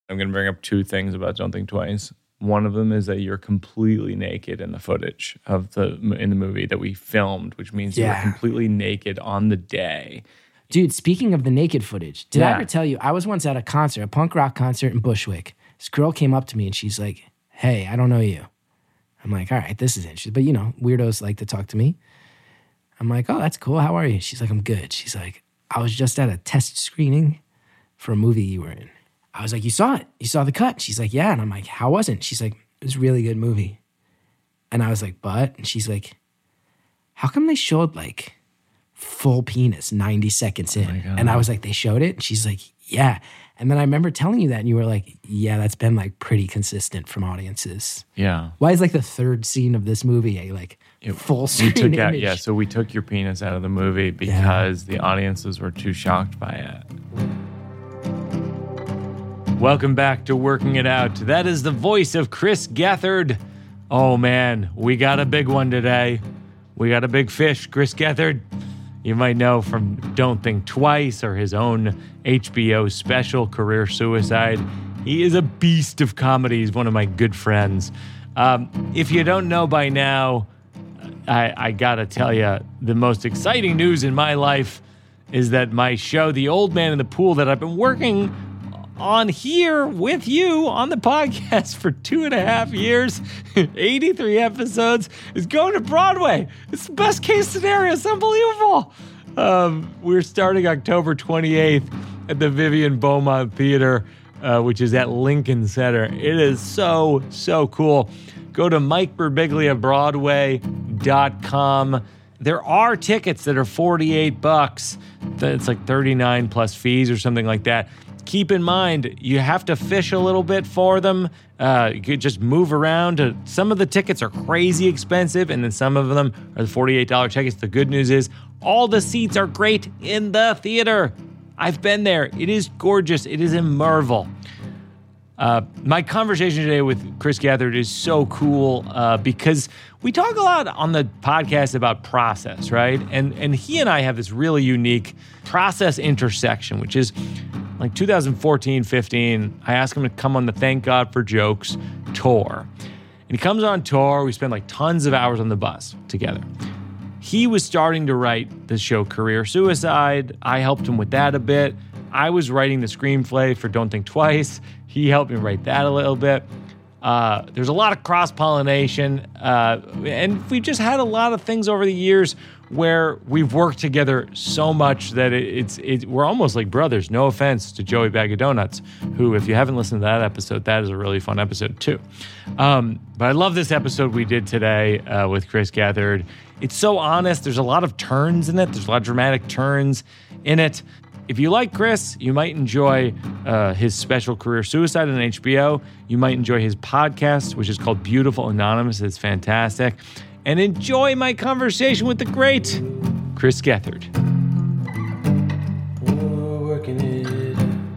I'm going to bring up two things about Don't Think Twice. One of them is that you're completely naked in the footage in the movie that we filmed, which means you were completely naked on the day. Dude, speaking of the naked footage, did I ever tell you, I was once at a punk rock concert in Bushwick. This girl came up to me and she's like, hey, I don't know you. I'm like, all right, this is interesting. But weirdos like to talk to me. I'm like, oh, that's cool. How are you? She's like, I'm good. She's like, I was just at a test screening for a movie you were in. I was like, you saw it? You saw the cut? She's like, yeah. And I'm like, how was it? She's like, it was a really good movie. And I was like, but? And she's like, how come they showed like full penis 90 seconds in? And I was like, they showed it? And she's like, yeah. And then I remember telling you that and you were like, yeah, that's been like pretty consistent from audiences. Yeah. Why is like the third scene of this movie a full screen image? So we took your penis out of the movie because the audiences were too shocked by it. Welcome back to Working It Out. That is the voice of Chris Gethard. Oh man, we got a big one today. We got a big fish, Chris Gethard. You might know from Don't Think Twice or his own HBO special, Career Suicide. He is a beast of comedy. He's one of my good friends. If you don't know by now, I gotta tell you, the most exciting news in my life is that my show, The Old Man in the Pool, that I've been working on here with you on the podcast for 2.5 years, 83 episodes, is going to Broadway. It's the best case scenario. It's unbelievable. We're starting October 28th at the Vivian Beaumont Theater, which is at Lincoln Center. It is so, so cool. Go to MikeBirbiglia.Broadway.com. There are tickets that are $48. It's like $39 plus fees or something like that. Keep in mind, you have to fish a little bit for them. You could just move around. Some of the tickets are crazy expensive, and then some of them are the $48 tickets. The good news is all the seats are great in the theater. I've been there. It is gorgeous. It is in Marvel. My conversation today with Chris Gethard is so cool because we talk a lot on the podcast about process, right? And he and I have this really unique process intersection, which is like 2014-15, I asked him to come on the Thank God for Jokes tour. And he comes on tour. We spend like tons of hours on the bus together. He was starting to write the show Career Suicide. I helped him with that a bit. I was writing the screenplay for Don't Think Twice. He helped me write that a little bit. There's a lot of cross-pollination. And we've just had a lot of things over the years where we've worked together so much that we're almost like brothers. No offense to Joey Bag of Donuts, who, if you haven't listened to that episode, that is a really fun episode too. But I love this episode we did today with Chris Gethard. It's so honest. There's a lot of turns in it. There's a lot of dramatic turns in it. If you like Chris, you might enjoy his special Career Suicide on HBO. You might enjoy his podcast, which is called Beautiful Anonymous. It's fantastic. And enjoy my conversation with the great Chris Gethard. Working it.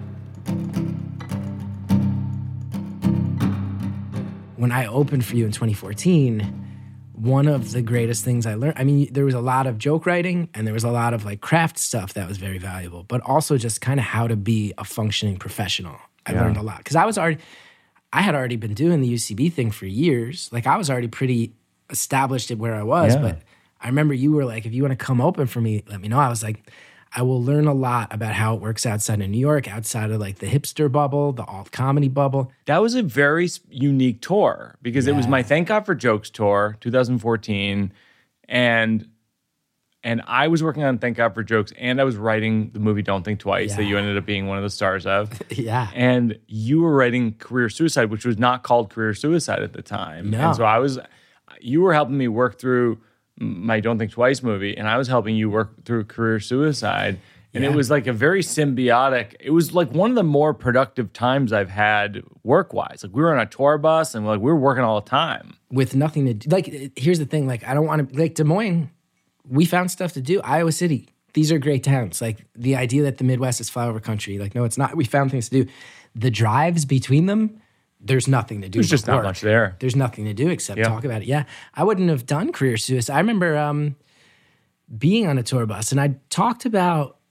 When I opened for you in 2014, one of the greatest things I learned, there was a lot of joke writing and there was a lot of like craft stuff that was very valuable, but also just kind of how to be a functioning professional. I learned a lot because I had already been doing the UCB thing for years. Like I was already pretty established at where I was, but I remember you were like, if you want to come open for me, let me know. I was like, I will learn a lot about how it works outside of New York, outside of like the hipster bubble, the alt comedy bubble. That was a very unique tour because it was my Thank God for Jokes tour, 2014. And I was working on Thank God for Jokes and I was writing the movie Don't Think Twice that you ended up being one of the stars of. And you were writing Career Suicide, which was not called Career Suicide at the time. No. And so you were helping me work through my Don't Think Twice movie, and I was helping you work through Career Suicide. And it was like a very symbiotic, it was like one of the more productive times I've had work-wise. Like we were on a tour bus and we were working all the time. With nothing to do. Like, here's the thing, like I don't want to, like Des Moines, we found stuff to do. Iowa City, these are great towns. Like the idea that the Midwest is flyover country, like no, it's not. We found things to do. The drives between them, there's nothing to do. There's just not much there. There's nothing to do except talk about it. Yeah, I wouldn't have done Career Suicide. I remember being on a tour bus, and I talked about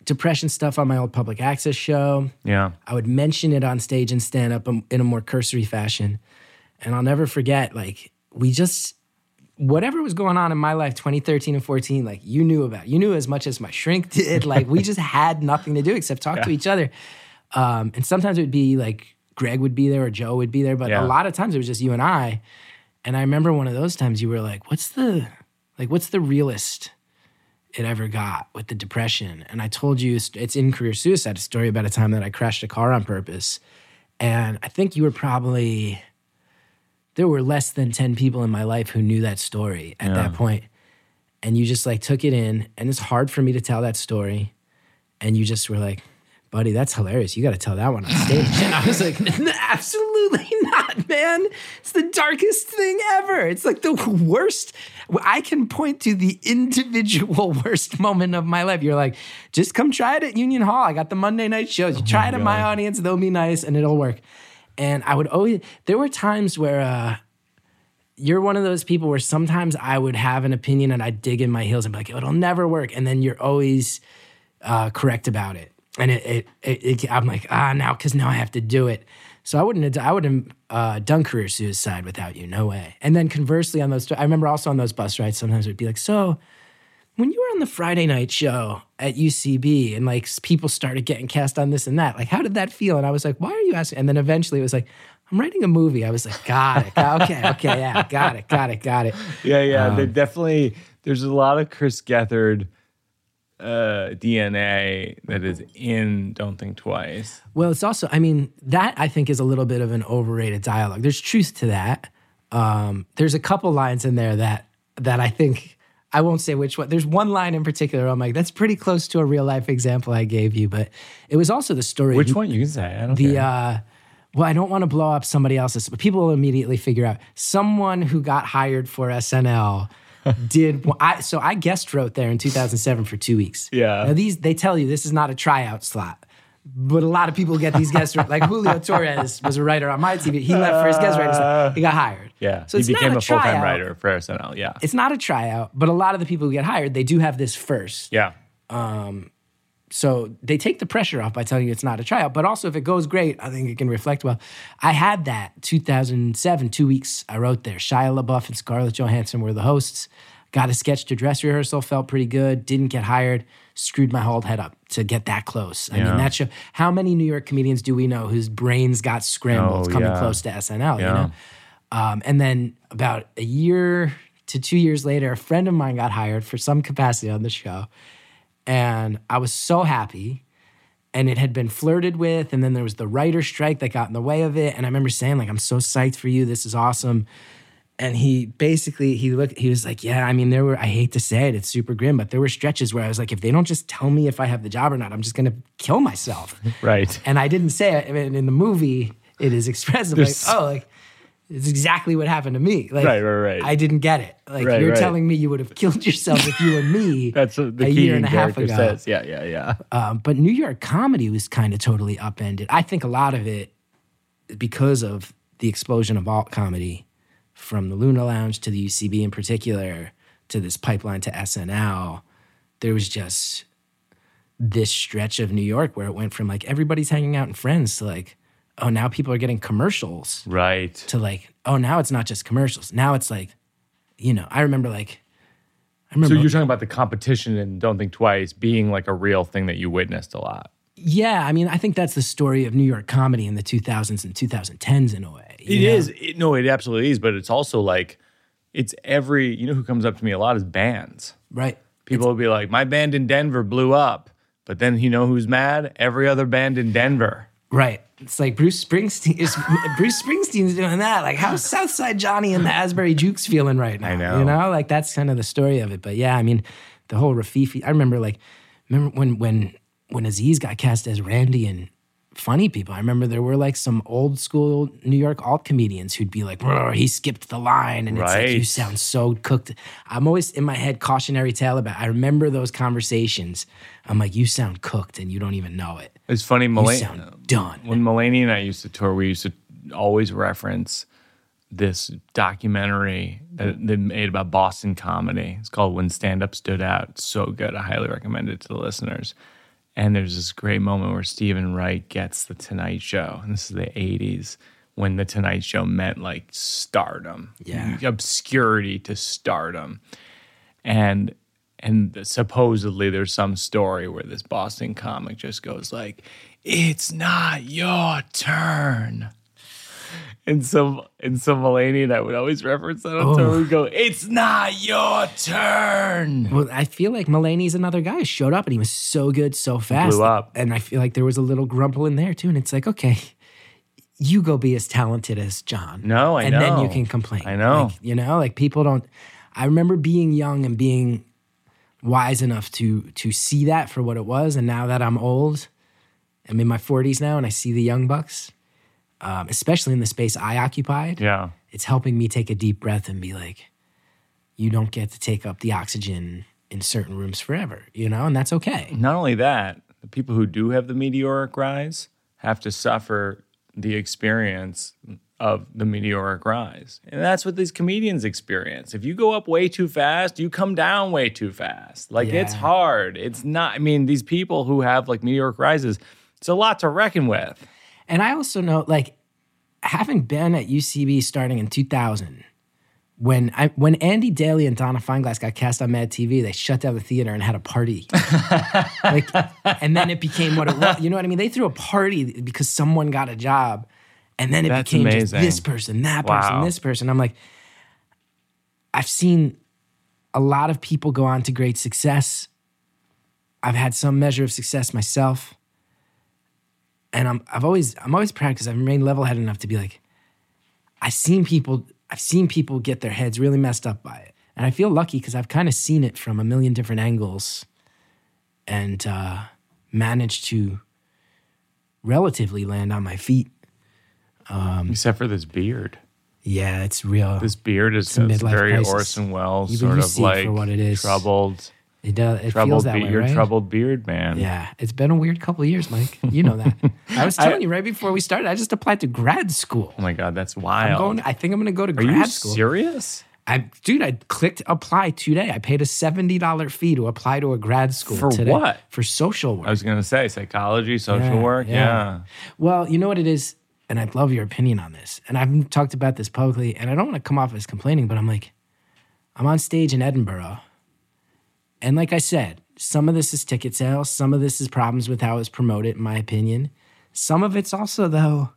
depression stuff on my old public access show. Yeah. I would mention it on stage and stand up in a more cursory fashion. And I'll never forget, like, whatever was going on in my life, 2013 and 14, like, you knew about. You knew as much as my shrink did. Like, we just had nothing to do except talk to each other. And sometimes it would be like Greg would be there or Joe would be there, but a lot of times it was just you and I. And I remember one of those times you were like, what's the realest it ever got with the depression? And I told you, it's in Career Suicide, a story about a time that I crashed a car on purpose. And I think you were probably, there were less than 10 people in my life who knew that story at that point. And you just like took it in, and it's hard for me to tell that story. And you just were like, buddy, that's hilarious. You got to tell that one on stage. And I was like, absolutely not, man. It's the darkest thing ever. It's like the worst. I can point to the individual worst moment of my life. You're like, just come try it at Union Hall. I got the Monday night shows. You try it at my audience, they'll be nice, and it'll work. And I would always, there were times where you're one of those people where sometimes I would have an opinion and I'd dig in my heels and be like, it'll never work. And then you're always correct about it. And I'm like, now, because now I have to do it. So I wouldn't have done Career Suicide without you, no way. And then conversely on those, I remember also on those bus rides, sometimes it would be like, so when you were on the Friday night show at UCB and like people started getting cast on this and that, like how did that feel? And I was like, why are you asking? And then eventually it was like, I'm writing a movie. I was like, got it. Okay, yeah, got it. Yeah. They definitely, there's a lot of Chris Gethard DNA that is in Don't Think Twice. Well, it's also, I mean, that I think is a little bit of an overrated dialogue. There's truth to that. There's a couple lines in there that I think, I won't say which one. There's one line in particular I'm like, that's pretty close to a real life example I gave you, but it was also the story. Which one? You can say. I don't care. Well, I don't want to blow up somebody else's, but people will immediately figure out someone who got hired for SNL so I guest wrote there in 2007 for 2 weeks. Yeah. Now they tell you this is not a tryout slot, but a lot of people get these guest like Julio Torres was a writer on my TV. He left for his guest writing slot. He got hired. Yeah. So he became a full-time tryout. writer for SNL. Yeah. It's not a tryout, but a lot of the people who get hired, they do have this first. Yeah. So they take the pressure off by telling you it's not a tryout. But also, if it goes great, I think it can reflect well. I had that 2007, 2 weeks I wrote there. Shia LaBeouf and Scarlett Johansson were the hosts. Got a sketch to dress rehearsal, felt pretty good. Didn't get hired. Screwed my whole head up to get that close. I mean, that show. How many New York comedians do we know whose brains got scrambled coming close to SNL? You know. And then about a year to 2 years later, a friend of mine got hired for some capacity on the show. And I was so happy. And it had been flirted with. And then there was the writer's strike that got in the way of it. And I remember saying, like, I'm so psyched for you. This is awesome. And he was like, yeah, I mean, I hate to say it, it's super grim, but there were stretches where I was like, if they don't just tell me if I have the job or not, I'm just going to kill myself. Right. And I didn't say it. I mean, in the movie, it is expressive. It's exactly what happened to me. Like, right. I didn't get it. Like, you're telling me you would have killed yourself if you were me. That's the a year and a half ago. Says. Yeah. But New York comedy was kind of totally upended. I think a lot of it, because of the explosion of alt comedy, from the Luna Lounge to the UCB in particular, to this pipeline to SNL, there was just this stretch of New York where it went from like everybody's hanging out in Friends to like, oh, now people are getting commercials. Right. To like, oh, now it's not just commercials. Now it's like, you know, I remember. So you're talking about the competition in Don't Think Twice being like a real thing that you witnessed a lot. Yeah, I mean, I think that's the story of New York comedy in the 2000s and 2010s in a way. It is. It absolutely is. But it's also like, it's you know who comes up to me a lot is bands. Right. People will be like, my band in Denver blew up. But then you know who's mad? Every other band in Denver. Right. It's like Bruce Springsteen's doing that. Like, how's Southside Johnny and the Asbury Jukes feeling right now? I know. You know, like that's kind of the story of it. But yeah, I mean, the whole Rafifi. I remember when Aziz got cast as Randy in Funny People, I remember there were like some old school New York alt comedians who'd be like, he skipped the line. And it's like, you sound so cooked. I'm always in my head cautionary tale about it. I remember those conversations. I'm like, you sound cooked and you don't even know it. It's funny, you sound done. When Mulaney and I used to tour, we used to always reference this documentary that they made about Boston comedy. It's called When Stand Up Stood Out. It's so good. I highly recommend it to the listeners. And there's this great moment where Stephen Wright gets the Tonight Show, and this is the 80s, when the Tonight Show meant like stardom, obscurity to stardom. And supposedly there's some story where this Boston comic just goes like, "It's not your turn." And so Mulaney and I would always reference that on tour. We'd go, "It's not your turn." Well, I feel like Mulaney's another guy who showed up and he was so good so fast. Blew up. And I feel like there was a little grumble in there too. And it's like, okay, you go be as talented as John. No, I know. And then you can complain. I know. Like people don't. I remember being young and being wise enough to see that for what it was. And now that I'm old, I'm in my 40s now and I see the young bucks, especially in the space I occupied. Yeah. It's helping me take a deep breath and be like, you don't get to take up the oxygen in certain rooms forever, and that's okay. Not only that, the people who do have the meteoric rise have to suffer the experience of the meteoric rise. And that's what these comedians experience. If you go up way too fast, you come down way too fast. It's hard. It's not, these people who have like meteoric rises, it's a lot to reckon with. And I also know, like, having been at UCB starting in 2000, when Andy Daly and Donna Fineglass got cast on Mad TV, they shut down the theater and had a party. And then it became what it was. You know what I mean? They threw a party because someone got a job. And then it became amazing. Just this person, that person, this person. I'm like, I've seen a lot of people go on to great success. I've had some measure of success myself. And I'm always proud because I've remained level-headed enough to be like, I've seen people get their heads really messed up by it. And I feel lucky because I've kind of seen it from a million different angles and managed to relatively land on my feet. Except for this beard. Yeah, it's real. This beard is very crisis. Orson Welles, sort of like for what it is. Troubled. It does. It feels that way, right? Troubled beard, man. Yeah, it's been a weird couple of years, Mike. You know that. I was telling you right before we started, I just applied to grad school. Oh my God, that's wild. I think I'm going to go to grad school. Are you serious? I clicked apply today. I paid a $70 fee to apply to a grad school for today. What? For social work. I was going to say psychology, social work. Yeah. Well, you know what it is, and I'd love your opinion on this. And I've talked about this publicly, and I don't want to come off as complaining, but I'm like, I'm on stage in Edinburgh, and like I said, some of this is ticket sales, some of this is problems with how it's promoted, in my opinion. Some of it's also, though,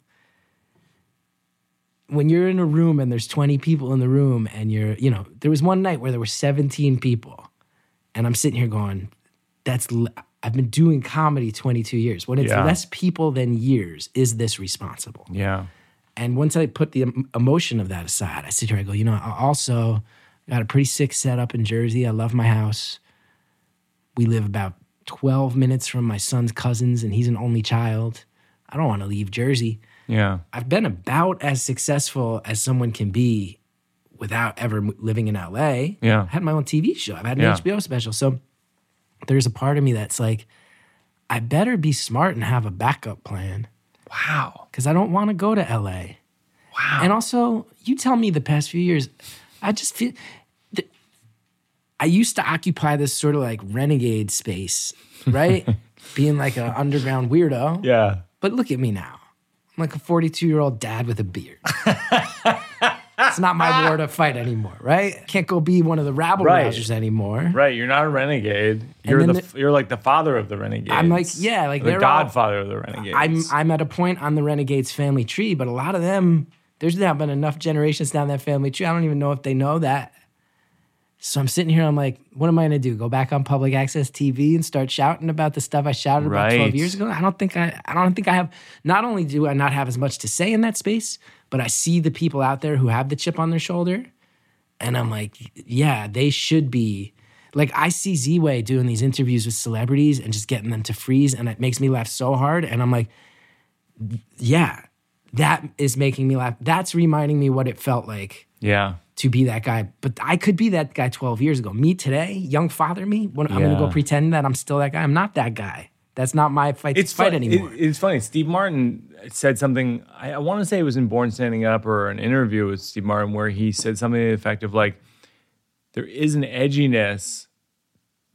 when you're in a room and there's 20 people in the room and there was one night where there were 17 people and I'm sitting here going, I've been doing comedy 22 years. When it's less people than years, is this responsible? Yeah. And once I put the emotion of that aside, I sit here, I go, I also got a pretty sick setup in Jersey. I love my house. We live about 12 minutes from my son's cousins and he's an only child. I don't want to leave Jersey. Yeah. I've been about as successful as someone can be without ever living in LA. Yeah. I had my own TV show. I've had an HBO special. So there's a part of me that's like, I better be smart and have a backup plan. Wow. Because I don't want to go to LA. Wow. And also, you tell me the past few years, I just feel... I used to occupy this sort of like renegade space, right? Being like an underground weirdo. Yeah. But look at me now. I'm like a 42-year-old dad with a beard. It's not my war to fight anymore, right? Can't go be one of the rabble-rousers anymore. Right, you're not a renegade. You're like the father of the renegades. I'm like, like the godfather of the renegades. I'm at a point on the renegades family tree, but a lot of them, there's now been enough generations down that family tree. I don't even know if they know that. So I'm sitting here, I'm like, what am I going to do? Go back on public access TV and start shouting about the stuff I shouted about 12 years ago? I don't think I have, not only do I not have as much to say in that space, but I see the people out there who have the chip on their shoulder. And I'm like, yeah, they should be. Like, I see Z-Way doing these interviews with celebrities and just getting them to freeze, and it makes me laugh so hard. And I'm like, yeah, that is making me laugh. That's reminding me what it felt like. Yeah. To be that guy. But I could be that guy 12 years ago. Me today, young father me, I'm going to go pretend that I'm still that guy. I'm not that guy. That's not my fight anymore. It's funny. Steve Martin said something, I want to say it was in Born Standing Up or an interview with Steve Martin where he said something to the effect of like, there is an edginess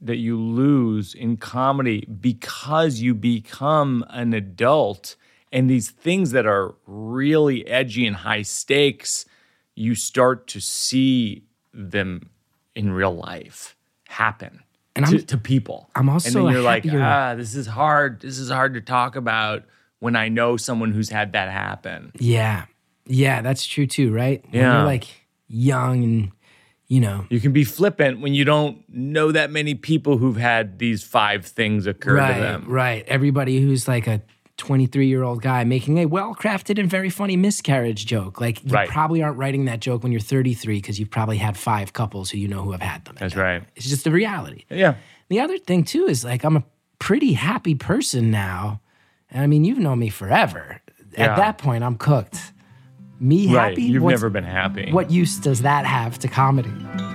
that you lose in comedy because you become an adult, and these things that are really edgy and high stakes, you start to see them in real life happen to people. I'm also and then you're happier. like, this is hard. This is hard to talk about when I know someone who's had that happen. Yeah. Yeah, that's true too, right? When Yeah. you're like young and, you know. You can be flippant when you don't know that many people who've had these 5 things occur to them. Right. Everybody who's like a 23-year-old guy making a well-crafted and very funny miscarriage joke. Like, you probably aren't writing that joke when you're 33 because you've probably had 5 couples who you know who have had them. That's right. It's just the reality. Yeah. The other thing, too, is like I'm a pretty happy person now. And I mean, you've known me forever. Yeah. At that point, I'm cooked. Me Right. happy? You've never been happy. What use does that have to comedy?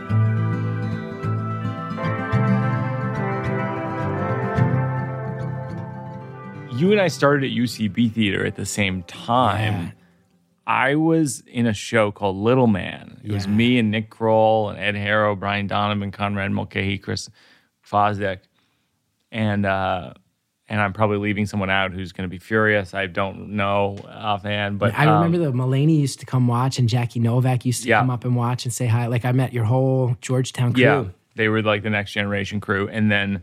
You and I started at UCB Theater at the same time. Yeah. I was in a show called Little Man. It was me and Nick Kroll and Ed Harrow, Brian Donovan, Conrad Mulcahy, Chris Fosdick. And I'm probably leaving someone out who's going to be furious. I don't know offhand, but I remember the Mulaney used to come watch, and Jackie Novak used to come up and watch and say hi. Like, I met your whole Georgetown crew. Yeah, they were like the Next Generation crew, and then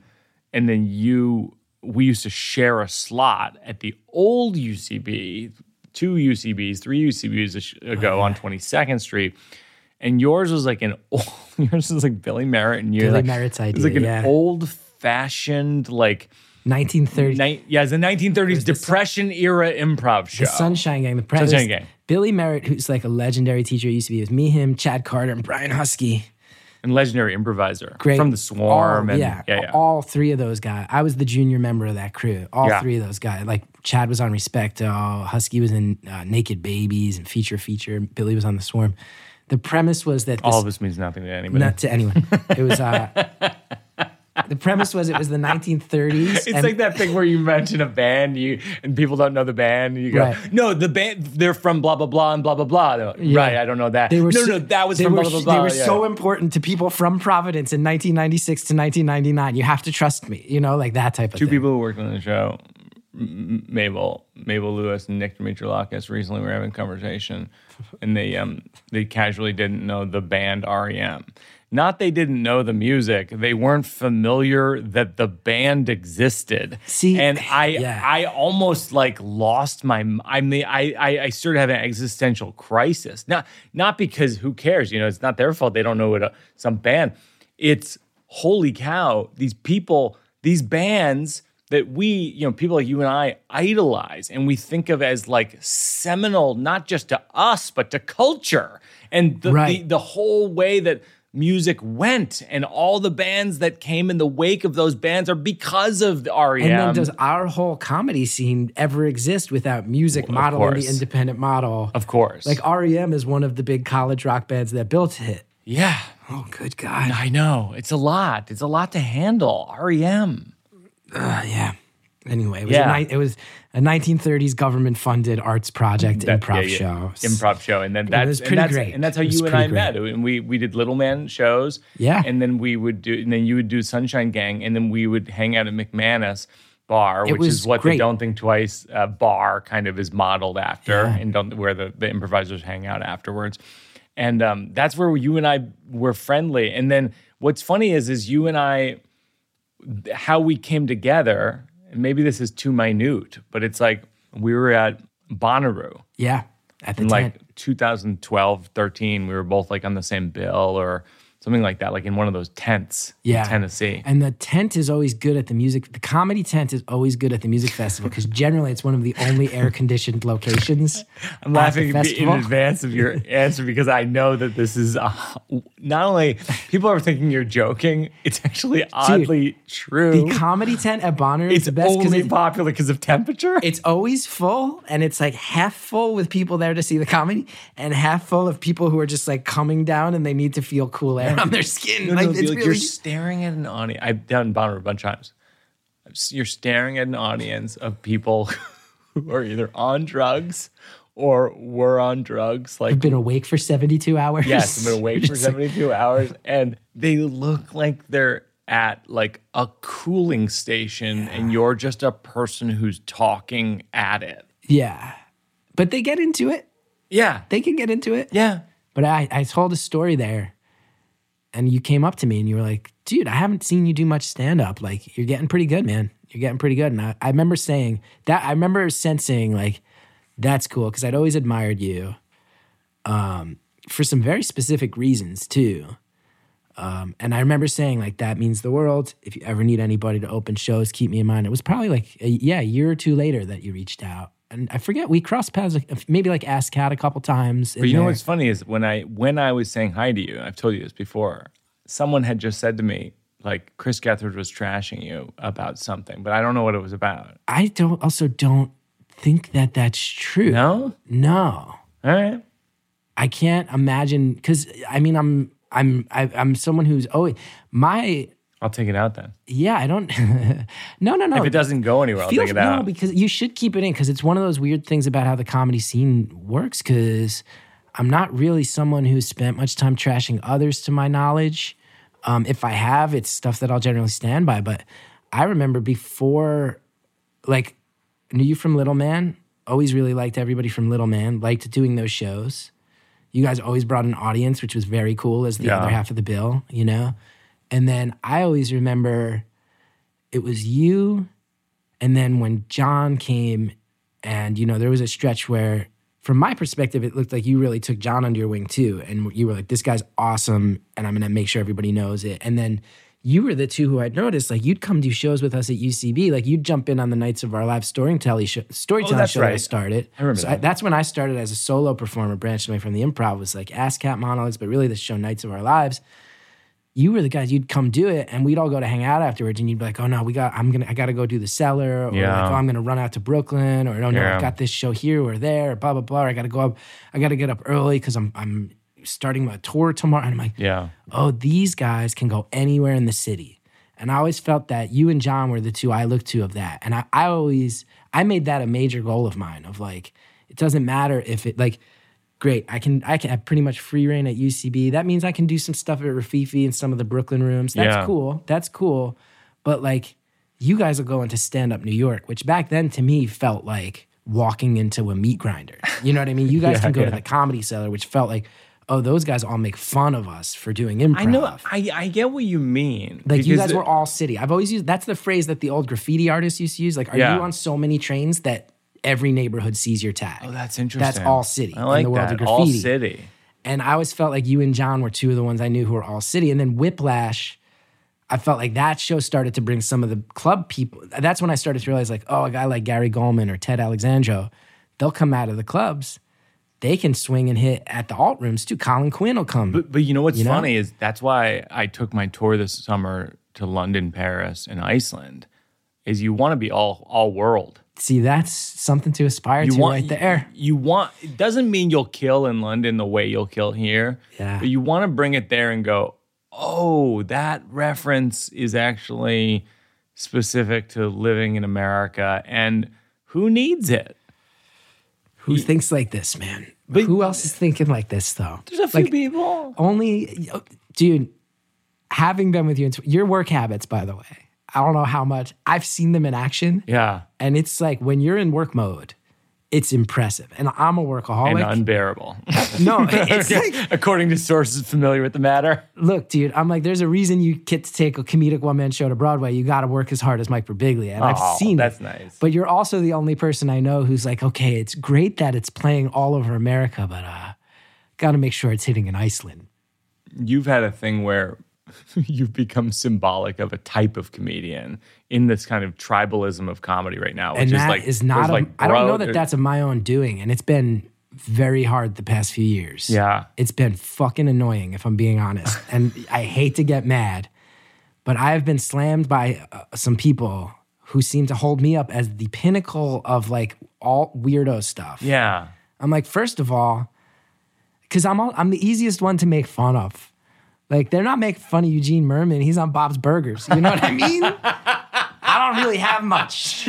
we used to share a slot at the old UCB, 2 UCBs, 3 UCBs ago on 22nd Street. And yours was like yours was like Billy Merritt, and Billy Merritt's idea. It was like an old-fashioned, like 1930s. It's the 1930s Depression era improv show. The Sunshine Gang. Sunshine Gang. Billy Merritt, who's like a legendary teacher at UCB. It was me, him, Chad Carter, and Brian Husky. And legendary improviser. Great. From The Swarm. All 3 of those guys. I was the junior member of that crew. All 3 of those guys. Like, Chad was on Respecto. Husky was in Naked Babies and Feature. Billy was on The Swarm. The premise was that all of this means nothing to anybody. Not to anyone. It was the premise was it was the 1930s. It's like that thing where you mention a band and people don't know the band. And you go, no, the band, they're from blah, blah, blah, and blah, blah, blah. Like, right, I don't know that. That was from blah, blah, blah. They were so important to people from Providence in 1996 to 1999. You have to trust me, like that type of thing. 2 people who worked on the show, Mabel Lewis and Nick Dimitriolakis, recently were having a conversation, and they casually didn't know the band REM. Not they didn't know the music, they weren't familiar that the band existed. See, and I almost like lost I started having an existential crisis. Not because who cares, it's not their fault. They don't know what some band. It's holy cow, these people, these bands that we, people like you and I idolize and we think of as like seminal, not just to us, but to culture. And the whole way that music went and all the bands that came in the wake of those bands are because of the REM. And then does our whole comedy scene ever exist without music modeling the independent model? Of course. Like REM is one of the big college rock bands that built it. Yeah. Oh, good God. I know. It's a lot. It's a lot to handle. REM. Yeah. Anyway, it was a 1930s government-funded arts project improv show. Improv show, and then it was pretty great. And that's how you and I met. And we did Little Man shows. Yeah. And then you would do Sunshine Gang, and then we would hang out at McManus Bar, which is what the Don't Think Twice bar kind of is modeled after, and where the improvisers hang out afterwards. And that's where you and I were friendly. And then what's funny is you and I, how we came together. And maybe this is too minute, but it's like we were at Bonnaroo. Yeah, at the in tent. like 2012, 13. We were both like on the same bill or something like that, like in one of those tents in Tennessee. And the tent is always good at the music. The comedy tent is always good at the music festival because generally it's one of the only air-conditioned locations. I'm laughing in advance of your answer because I know that this is not only people are thinking you're joking, it's actually oddly true. The comedy tent at Bonnaroo is the best because it's popular because of temperature. It's always full, and it's like half full with people there to see the comedy, and half full of people who are just like coming down and they need to feel cool air on their skin. It's really, you're staring at an audience. I've done Bonnaroo a bunch of times. You're staring at an audience of people who are either on drugs or were on drugs. Like I've been awake for 72 hours. Yes, I've been awake for 72 hours, and they look like they're at like a cooling station and you're just a person who's talking at it. Yeah. But they get into it. Yeah. They can get into it. Yeah. But I told a story there, and you came up to me and you were like, dude, I haven't seen you do much stand-up. Like, you're getting pretty good, man. You're getting pretty good. And I remember saying that, I remember sensing like, that's cool, because I'd always admired you for some very specific reasons too. And I remember saying like, that means the world. If you ever need anybody to open shows, keep me in mind. It was probably like a year or two later that you reached out. And I forget, we crossed paths, like, maybe like Ask Cat a couple times. But you know what's funny is when I was saying hi to you, I've told you this before, someone had just said to me, like, Chris Gethard was trashing you about something, but I don't know what it was about. I don't think that that's true. No? No. All right. I can't imagine, because I mean, I'm someone who's always, I'll take it out then. yeah, I don't, no. If it doesn't go anywhere, I'll take it out. No, because you should keep it in, because it's one of those weird things about how the comedy scene works, because I'm not really someone who's spent much time trashing others to my knowledge. If I have, it's stuff that I'll generally stand by. But I remember before, like, knew you from Little Man, always really liked everybody from Little Man, liked doing those shows. You guys always brought an audience, which was very cool as the other half of the bill, you know? And then I always remember it was you, and then when John came, and, you know, there was a stretch where, from my perspective, it looked like you really took John under your wing too. And you were like, this guy's awesome, and I'm going to make sure everybody knows it. And then you were the two who I'd noticed, like, you'd come do shows with us at UCB. Like, you'd jump in on the nights of our live storytelling show that I started. I remember that. That's when I started as a solo performer, branched away from the improv. It was like Ask Cat monologues, but really the show Nights of Our Lives. You were the guys, you'd come do it, and we'd all go to hang out afterwards, and you'd be like, oh no, I gotta go do the cellar, or like, oh, I'm gonna run out to Brooklyn, or oh no, I've got this show here or there, or blah, blah, blah, or I gotta get up early because I'm starting my tour tomorrow. And I'm like, oh, these guys can go anywhere in the city. And I always felt that you and John were the two I looked to of that. And I made that a major goal of mine, of like, it doesn't matter if it, like, great, I can have pretty much free reign at UCB. That means I can do some stuff at Rafifi and some of the Brooklyn rooms. That's cool. But like, you guys will go into stand-up New York, which back then to me felt like walking into a meat grinder. You know what I mean? You guys can go to the Comedy Cellar, which felt like, oh, those guys all make fun of us for doing improv. I know. I get what you mean. Like, you guys were all city. I've always used, that's the phrase that the old graffiti artists used to use. Like, are you on so many trains that every neighborhood sees your tag? Oh, that's interesting. That's all city. I like in the world that. of graffiti. All city. And I always felt like you and John were two of the ones I knew who were all city. And then Whiplash, I felt like that show started to bring some of the club people. That's when I started to realize, like, oh, a guy like Gary Goldman or Ted Alexandro, they'll come out of the clubs. They can swing and hit at the alt rooms too. Colin Quinn will come. But you know what's funny is that's why I took my tour this summer to London, Paris, and Iceland, is you want to be all world. See, that's something to aspire to right there. It doesn't mean you'll kill in London the way you'll kill here. Yeah. But you want to bring it there and go, oh, that reference is actually specific to living in America. And who needs it? Who thinks like this, man? But who else is thinking like this, though? There's a few people. Only, dude, having been with you, your work habits, by the way, I don't know how much. I've seen them in action. Yeah. And it's like, when you're in work mode, it's impressive. And I'm a workaholic. And unbearable. No, it's like, according to sources familiar with the matter. Look, dude, I'm like, there's a reason you get to take a comedic one-man show to Broadway. You got to work as hard as Mike Birbiglia. And I've seen that's it. Nice. But you're also the only person I know who's like, okay, it's great that it's playing all over America, but got to make sure it's hitting in Iceland. You've had a thing where you've become symbolic of a type of comedian in this kind of tribalism of comedy right now. Which And that like, is not, like, I don't know that that's of my own doing. And it's been very hard the past few years. Yeah. It's been fucking annoying, if I'm being honest. And I hate to get mad, but I've been slammed by some people who seem to hold me up as the pinnacle of like all weirdo stuff. Yeah. I'm like, first of all, because I'm the easiest one to make fun of. Like, they're not making fun of Eugene Merman. He's on Bob's Burgers. You know what I mean? I don't really have much.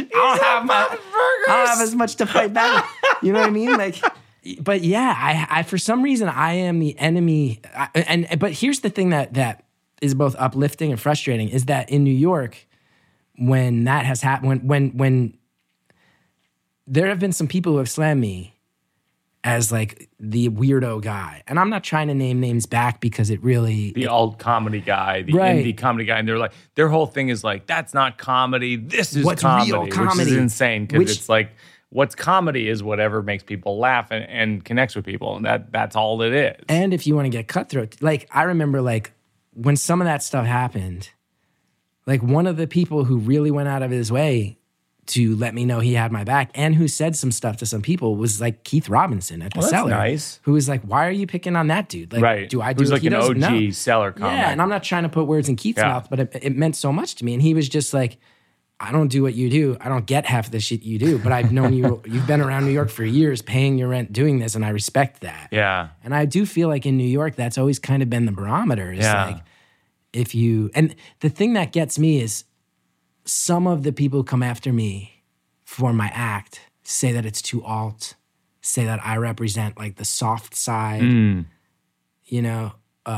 I don't have as much to fight back with. You know what I mean? Like, but yeah, I for some reason I am the enemy. But here's the thing that is both uplifting and frustrating is that in New York, when that has happened, when there have been some people who have slammed me as like the weirdo guy. And I'm not trying to name names back because it really... The alt comedy guy, the Right. indie comedy guy. And they're like, their whole thing is like, that's not comedy. This is What's comedy. real Which comedy? is insane because Which- it's like, what's comedy is whatever makes people laugh and connects with people. And that's all it is. And if you want to get cutthroat, like I remember like when some of that stuff happened, like one of the people who really went out of his way to let me know he had my back and who said some stuff to some people was like Keith Robinson at the Well, that's Cellar. nice. Who was like, why are you picking on that dude? Like, Right. do I do Who's what like he an does? OG No. Cellar comic. Yeah, and I'm not trying to put words in Keith's Yeah. mouth, but it meant so much to me. And he was just like, I don't do what you do. I don't get half the shit you do, but I've known you. You've been around New York for years, paying your rent, doing this, and I respect that. Yeah. And I do feel like in New York, that's always kind of been the barometer. Is Yeah. like if you, and the thing that gets me is some of the people who come after me for my act say that it's too alt, say that I represent like the soft side, you know.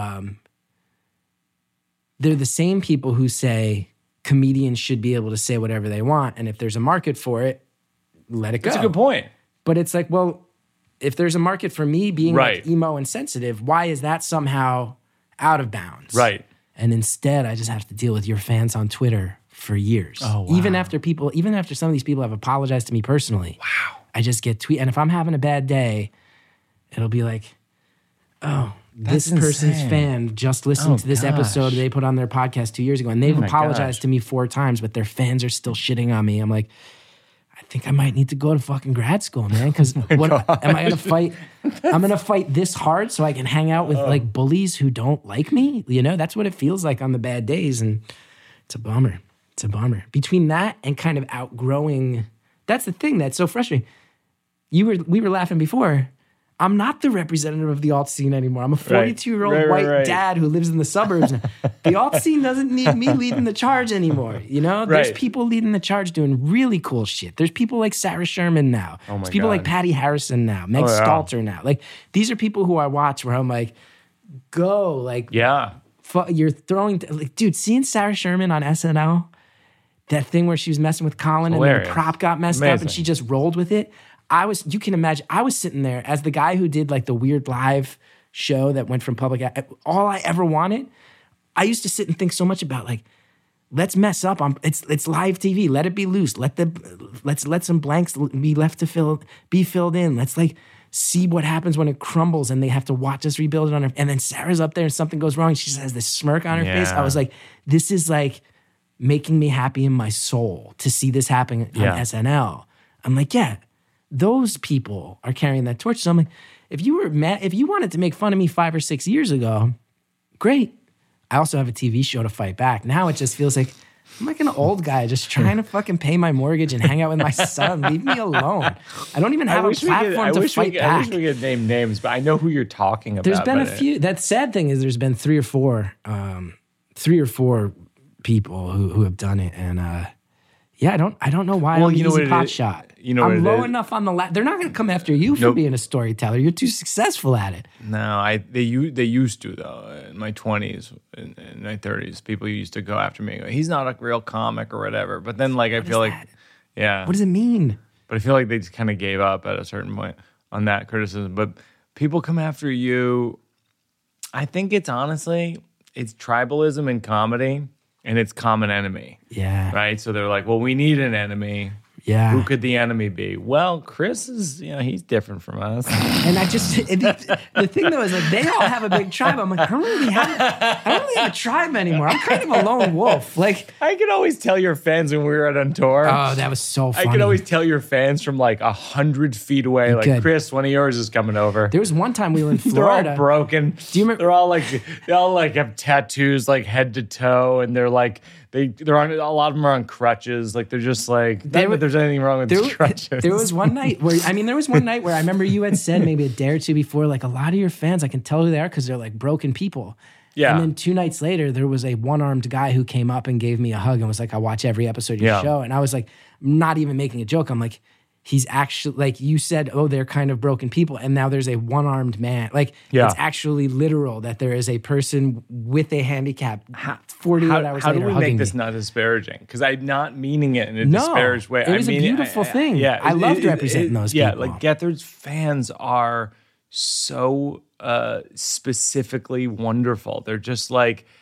They're the same people who say comedians should be able to say whatever they want. And if there's a market for it, let it go. That's a good point. But it's like, well, if there's a market for me being like Right. emo and sensitive, why is that somehow out of bounds? Right. And instead, I just have to deal with your fans on Twitter for years. Oh, wow. Even after some of these people have apologized to me personally. Wow. I just get tweet. And if I'm having a bad day, it'll be like, oh, this That's person's insane. fan just listened Oh, to this episode gosh. they put on their podcast 2 years ago. And they've my apologized gosh. to me 4 times, but their fans are still shitting on me. I'm like, I think I might need to go to fucking grad school, man. Because what am I gonna fight? I'm gonna fight this hard so I can hang out with like bullies who don't like me. You know, that's what it feels like on the bad days, and it's a bummer. It's a bummer. Between that and kind of outgrowing, that's the thing that's so frustrating. We were laughing before. I'm not the representative of the alt scene anymore. I'm a 42-year-old Right, white right. dad who lives in the suburbs. The alt scene doesn't need me leading the charge anymore. You know, there's Right. people leading the charge doing really cool shit. There's people like Sarah Sherman now. Oh my There's people like God. Patty Harrison now, Meg Oh, yeah. Stalter now. Like these are people who I watch where I'm like, go, like Yeah. you're throwing, like, dude, seeing Sarah Sherman on SNL, that thing where she was messing with Colin and Hilarious. the prop got messed up Amazing. and she just rolled with it. You can imagine, I was sitting there as the guy who did like the weird live show that went from public, all I ever wanted, I used to sit and think so much about like, let's mess up. It's live TV. Let it be loose. Let's let some blanks be left to be filled in. Let's like see what happens when it crumbles and they have to watch us rebuild it on her. And then Sarah's up there and something goes wrong. And she just has this smirk on her face. Yeah. I was like, this is like making me happy in my soul to see this happen on Yeah. SNL. I'm like, yeah, those people are carrying that torch. So I'm like, if you were mad, if you wanted to make fun of me 5 or 6 years ago, great. I also have a TV show to fight back. Now it just feels like I'm like an old guy just trying to fucking pay my mortgage and hang out with my son. Leave me alone. I don't even have a platform to fight I back. wish we could name names, but I know who you're talking about. There's been a but few. That sad thing is there's been three or four people who have done it, and yeah, I don't know why Well, I'm you know easy what it pot is? shot. You know what I'm it low is? enough on the they're not going to come after you for Nope. being a storyteller. You're too successful at it. No, they used to though. In my 20s, in my 30s, people used to go after me. He's not a real comic or whatever. But then, like, I feel like, that? yeah. What does it mean? But I feel like they just kind of gave up at a certain point on that criticism. But people come after you. I think it's tribalism in comedy, and it's common enemy, Yeah, right? So they're like, well, we need an enemy. yeah. Who could the enemy be? Well, Chris is, he's different from us. And I just the thing though is like they all have a big tribe. I'm like, I don't really have a tribe anymore. I'm kind of a lone wolf. Like, I could always tell your fans when we were out on tour. oh, that was so funny. I could always tell your fans from like 100 feet away, like, could. Chris, one of yours is coming over. There was one time we were in They're Florida. all broken. Do you remember- They all like have tattoos like head to toe, and they're like they're on, a lot of them are on crutches. Like they're just like not that there's anything wrong with these crutches. There was one night where I remember you had said maybe a day or two before, like a lot of your fans, I can tell who they are because they're like broken people. Yeah. And then 2 nights later, there was a one-armed guy who came up and gave me a hug and was like, I watch every episode of your Yeah. show. And I was like, not even making a joke. I'm like, he's actually, like you said, oh, they're kind of broken people. And now there's a one-armed man. Like, it's actually literal that there is a person with a handicap 48 hours later. How do we make this me. not disparaging? Because I'm not meaning it in a disparaged way. It was a beautiful thing. Yeah, I loved representing those people. Yeah, like Gethard's fans are so specifically wonderful. They're just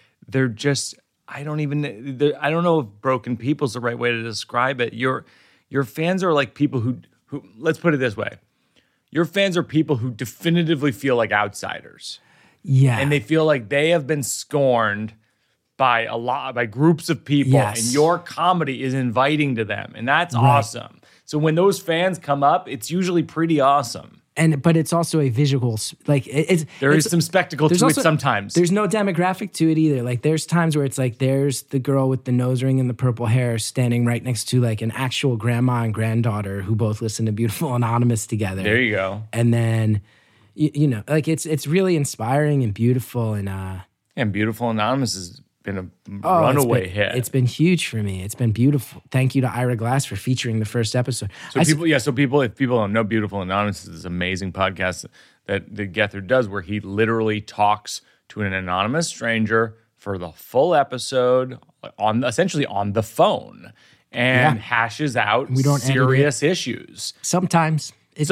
I don't know if broken people's the right way to describe it. Your fans are like people who let's put it this way. Your fans are people who definitively feel like outsiders. Yeah. And they feel like they have been scorned by groups of people, and your comedy is inviting to them. And that's awesome. So when those fans come up, it's usually pretty awesome. But it's also a visual, like there is some spectacle to it sometimes. There's no demographic to it either. Like there's times where it's like there's the girl with the nose ring and the purple hair standing right next to like an actual grandma and granddaughter who both listen to Beautiful Anonymous together. There you go. And then you know, like it's really inspiring and beautiful and Beautiful Anonymous has been a runaway hit. It's been huge for me. It's been beautiful. Thank you to Ira Glass for featuring the first episode. If people don't know, Beautiful Anonymous is this amazing podcast that Gethard does where he literally talks to an anonymous stranger for the full episode essentially on the phone and hashes out serious issues. Sometimes it's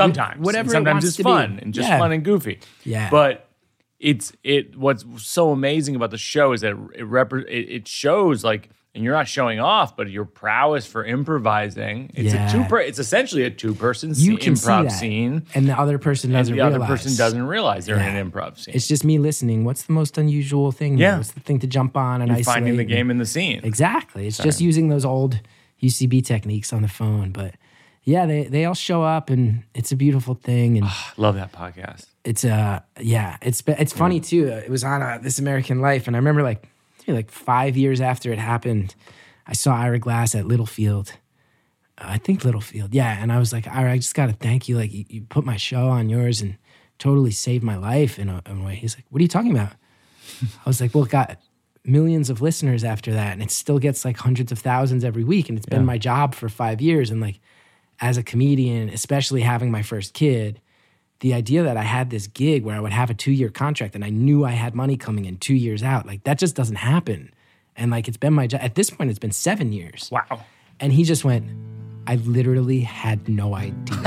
fun and just fun and goofy. Yeah. But what's so amazing about the show is that it shows like, and you're not showing off, but your prowess for improvising. It's essentially a two-person improv scene, and the other person doesn't realize they're in an improv scene. It's just me listening. What's the most unusual thing? Yeah. What's the thing to jump on and isolate? Finding the game in the scene. Exactly. It's just using those old UCB techniques on the phone, but. Yeah, they all show up, and it's a beautiful thing. And love that podcast. It's funny too. It was on This American Life, and I remember like 5 years after it happened, I saw Ira Glass at Littlefield. I think Littlefield, yeah. And I was like, Ira, I just got to thank you. Like you put my show on yours and totally saved my life in a way. He's like, what are you talking about? I was like, well, it got millions of listeners after that, and it still gets like hundreds of thousands every week, and it's been my job for 5 years, and like. As a comedian, especially having my first kid, the idea that I had this gig where I would have a 2-year contract and I knew I had money coming in 2 years out, like that just doesn't happen. And like it's been my job. At this point, it's been 7 years. Wow. And he just went, I literally had no idea.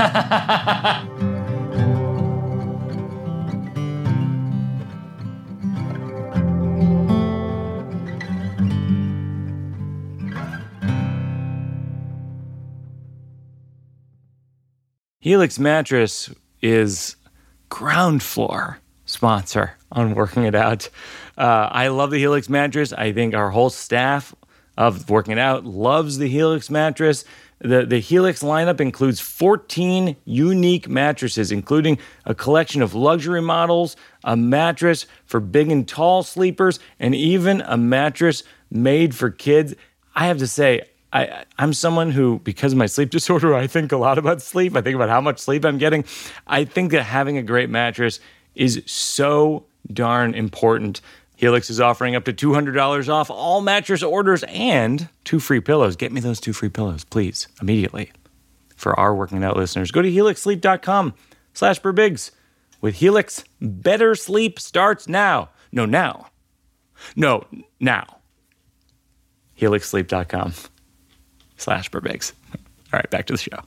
Helix Mattress is ground floor sponsor on Working It Out. I love the Helix Mattress. I think our whole staff of Working It Out loves the Helix Mattress. The Helix lineup includes 14 unique mattresses, including a collection of luxury models, a mattress for big and tall sleepers, and even a mattress made for kids. I have to say, I'm someone who, because of my sleep disorder, I think a lot about sleep. I think about how much sleep I'm getting. I think that having a great mattress is so darn important. Helix is offering up to $200 off all mattress orders and 2 free pillows. Get me those 2 free pillows, please, immediately. For our Working It Out listeners, go to helixsleep.com/birbigs. With Helix, better sleep starts now. Now. helixsleep.com/birbigs. All right, back to the show.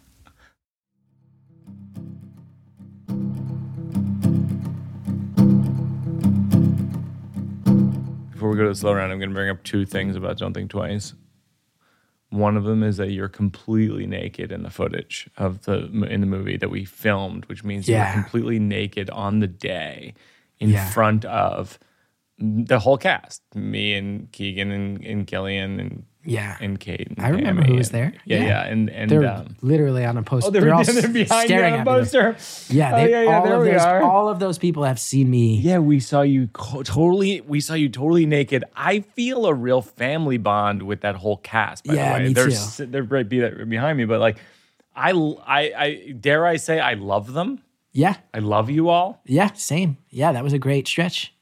Before we go to the slow round, I'm going to bring up 2 things about Don't Think Twice. One of them is that you're completely naked in the footage of in the movie that we filmed, which means you're completely naked on the day in front of the whole cast, me and Keegan and Gillian and Kate. And I remember who was there. And they're literally on a poster. Oh, they're behind you on a poster. All of those people have seen me. Yeah, we saw you totally naked. I feel a real family bond with that whole cast. By the way, me too. They're right behind me, but like, I dare I say I love them. Yeah, I love you all. Yeah, same. Yeah, that was a great stretch.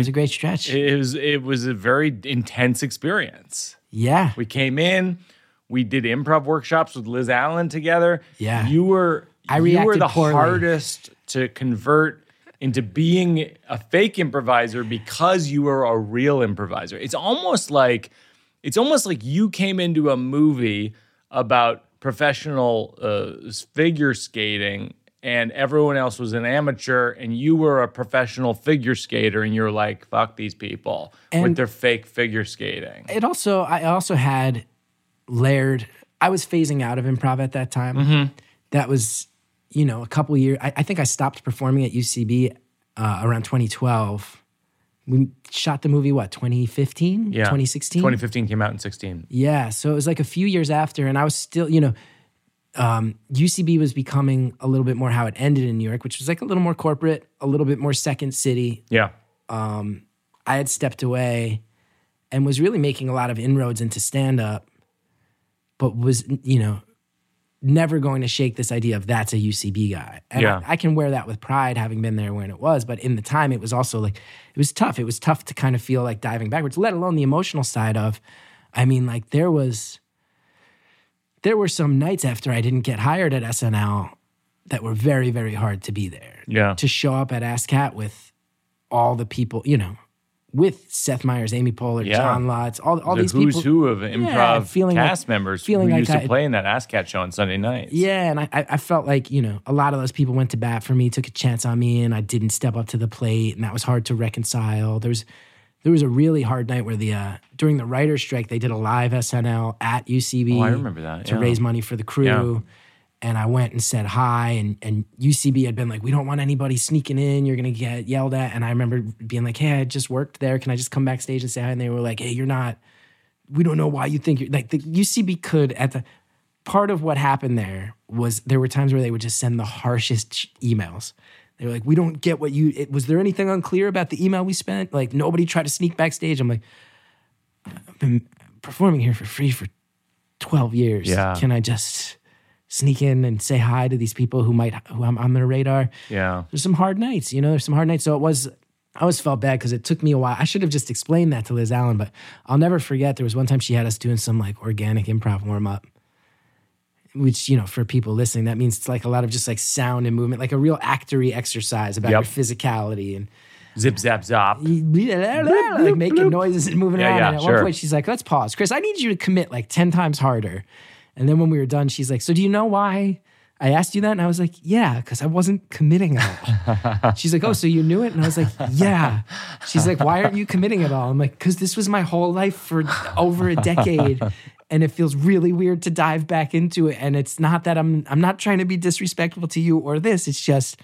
It was a very intense experience. Yeah. We came in, we did improv workshops with Liz Allen together. Yeah. You were reacted the poorly. hardest to convert into being a fake improviser because you were a real improviser. It's almost like you came into a movie about professional figure skating and everyone else was an amateur and you were a professional figure skater and you're like, fuck these people with their fake figure skating. I also had layered, I was phasing out of improv at that time. Mm-hmm. That was, a couple years. I think I stopped performing at UCB around 2012. We shot the movie, 2015? Yeah. 2016? 2015 came out in 16. Yeah, so it was like a few years after, and I was still, UCB was becoming a little bit more how it ended in New York, which was like a little more corporate, a little bit more second city. Yeah. I had stepped away and was really making a lot of inroads into stand-up, but was, never going to shake this idea of that's a UCB guy. And Yeah. I can wear that with pride, having been there when it was, but in the time, it was also like, it was tough. It was tough to kind of feel like diving backwards, let alone the emotional side of, there were some nights after I didn't get hired at SNL that were very, very hard to be there. Yeah. To show up at ASCAT with all the people, with Seth Meyers, Amy Poehler, Yeah. John Lutz, all The these who's people. who of improv feeling cast like- members feeling who like used to I- play in that ASCAT show on Sunday nights. Yeah, and I felt like, a lot of those people went to bat for me, took a chance on me, and I didn't step up to the plate, and that was hard to reconcile. There was a really hard night where during the writer's strike, they did a live SNL at UCB. Oh, I remember that. To Yeah. raise money for the crew. Yeah. And I went and said hi, and UCB had been like, we don't want anybody sneaking in, you're going to get yelled at. And I remember being like, hey, I just worked there. Can I just come backstage and say hi? And they were like, hey, we don't know why you think you're, like, the UCB could, part of what happened there were times where they would just send the harshest emails. They were like, we don't get was there anything unclear about the email we spent? Like, nobody tried to sneak backstage. I'm like, I've been performing here for free for 12 years. Yeah. Can I just sneak in and say hi to these people who I'm on their radar? Yeah. There's some hard nights, there's some hard nights. So I always felt bad because it took me a while. I should have just explained that to Liz Allen, but I'll never forget there was one time she had us doing some like organic improv warm-up, which, for people listening, that means it's like a lot of just like sound and movement, like a real actory exercise about your physicality and Zip, zap, zop. like making noises and moving around. Yeah, And at sure. one point she's like, let's pause. Chris, I need you to commit like 10 times harder. And then when we were done, she's like, so do you know why I asked you that? And I was like, yeah, because I wasn't committing at all. She's like, oh, so you knew it? And I was like, yeah. She's like, why aren't you committing at all? I'm like, because this was my whole life for over a decade. And it feels really weird to dive back into it. And it's not that I'm not trying to be disrespectful to you or this. It's just,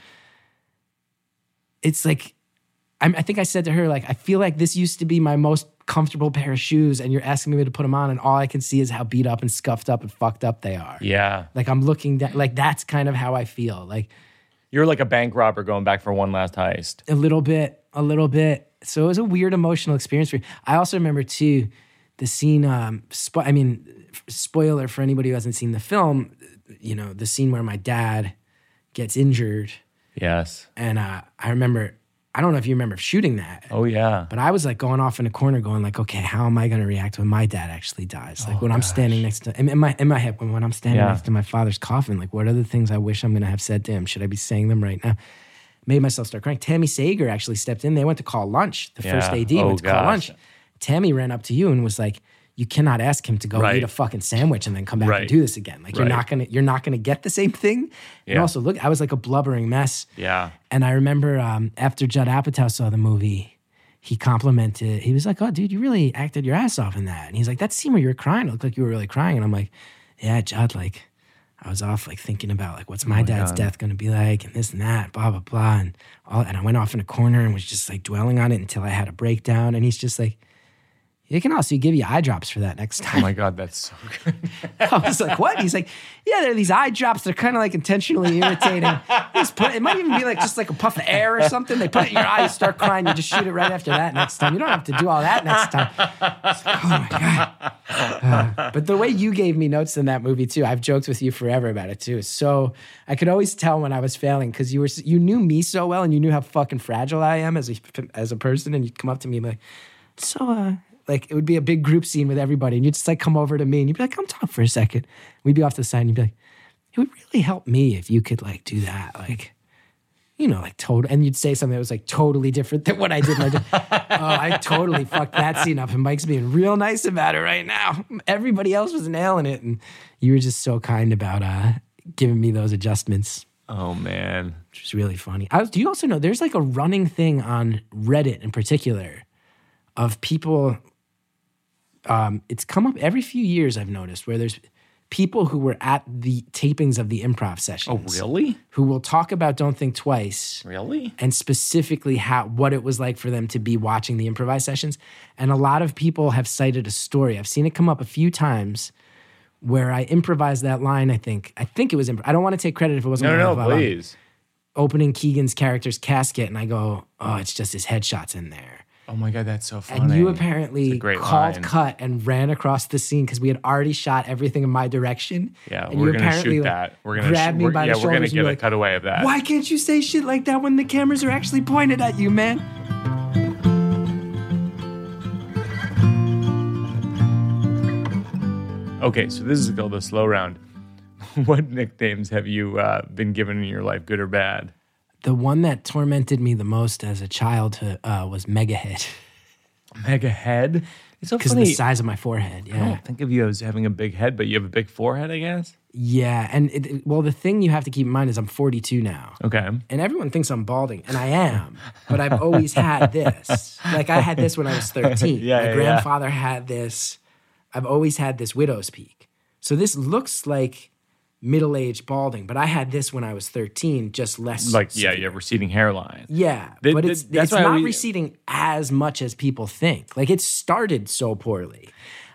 it's like, I think I said to her, like, I feel like this used to be my most comfortable pair of shoes and you're asking me to put them on and all I can see is how beat up and scuffed up and fucked up they are. Yeah. Like I'm looking down, like that's kind of how I feel. Like You're like a bank robber going back for one last heist. a little bit. So it was a weird emotional experience for me. I also remember too, the scene, spoiler for anybody who hasn't seen the film, the scene where my dad gets injured. Yes. And I remember, I don't know if you remember shooting that. Oh, yeah. But I was like going off in a corner going like, okay, how am I going to react when my dad actually dies? Like when I'm standing next to, in my head, when I'm standing next to my father's coffin, like what are the things I wish I'm going to have said to him? Should I be saying them right now? Made myself start crying. Tammy Sager actually stepped in. They went to call lunch. The first AD went to call lunch. Tammy ran up to you and was like, you cannot ask him to go eat a fucking sandwich and then come back and do this again. Like you're not gonna get the same thing. Yeah. And also, look, I was like a blubbering mess. Yeah. And I remember after Judd Apatow saw the movie, he complimented. He was like, "Oh, dude, you really acted your ass off in that." And he's like, "That scene where you were crying, it looked like you were really crying." And I'm like, "Yeah, Judd, like I was off like thinking about like what's my dad's death gonna be like and this and that, blah blah blah." And I went off in a corner and was just like dwelling on it until I had a breakdown. And he's just like, "They can also give you eye drops for that next time." Oh my God, that's so good. I was like, what? He's like, yeah, there are these eye drops. They're kind of like intentionally irritating. It might even be like just like a puff of air or something. They put it in your eye, you start crying, you just shoot it right after that next time. You don't have to do all that next time. It's like, oh my God. But the way you gave me notes in that movie too, I've joked with you forever about it too. So I could always tell when I was failing because you knew me so well and you knew how fucking fragile I am as a person. And you'd come up to me and be like, so like it would be a big group scene with everybody, and you'd just like come over to me, and you'd be like, "Come talk for a second." We'd be off to the side, and you'd be like, "It would really help me if you could like do that, like, like total." And you'd say something that was like totally different than what I did. And I totally fucked that scene up, and Mike's being real nice about it right now. Everybody else was nailing it, and you were just so kind about giving me those adjustments. Oh, man. Which was really funny. Do you also know there's like a running thing on Reddit in particular of people, it's come up every few years, I've noticed, where there's people who were at the tapings of the improv sessions. Oh, really? Who will talk about Don't Think Twice. Really? And specifically what it was like for them to be watching the improvised sessions. And a lot of people have cited a story. I've seen it come up a few times where I improvised that line, I think it was, I don't want to take credit if it wasn't. No, please. Opening Keegan's character's casket, and I go, oh, it's just his headshots in there. Oh my God, that's so funny. And you apparently called line. cut and ran across the scene because we had already shot everything in my direction. Yeah, and we're going to shoot that. We're going to grab me by the shoulders. We're going to get a like, cutaway of that. Why can't you say shit like that when the cameras are actually pointed at you, man? Okay, so this is called the slow round. What nicknames have you been given in your life, good or bad? The one that tormented me the most as a child was Megahead. Megahead? It's so funny. Because of the size of my forehead, yeah. I don't think of you as having a big head, but you have a big forehead, I guess? Yeah, and the thing you have to keep in mind is I'm 42 now. Okay. And everyone thinks I'm balding, and I am, but I've always had this. Like I had this when I was 13. My grandfather had this. I've always had this widow's peak. So this looks like middle-aged balding, but I had this when I was 13, just less. Like, severe. You have receding hairline. Yeah, but it's not receding as much as people think. Like it started so poorly.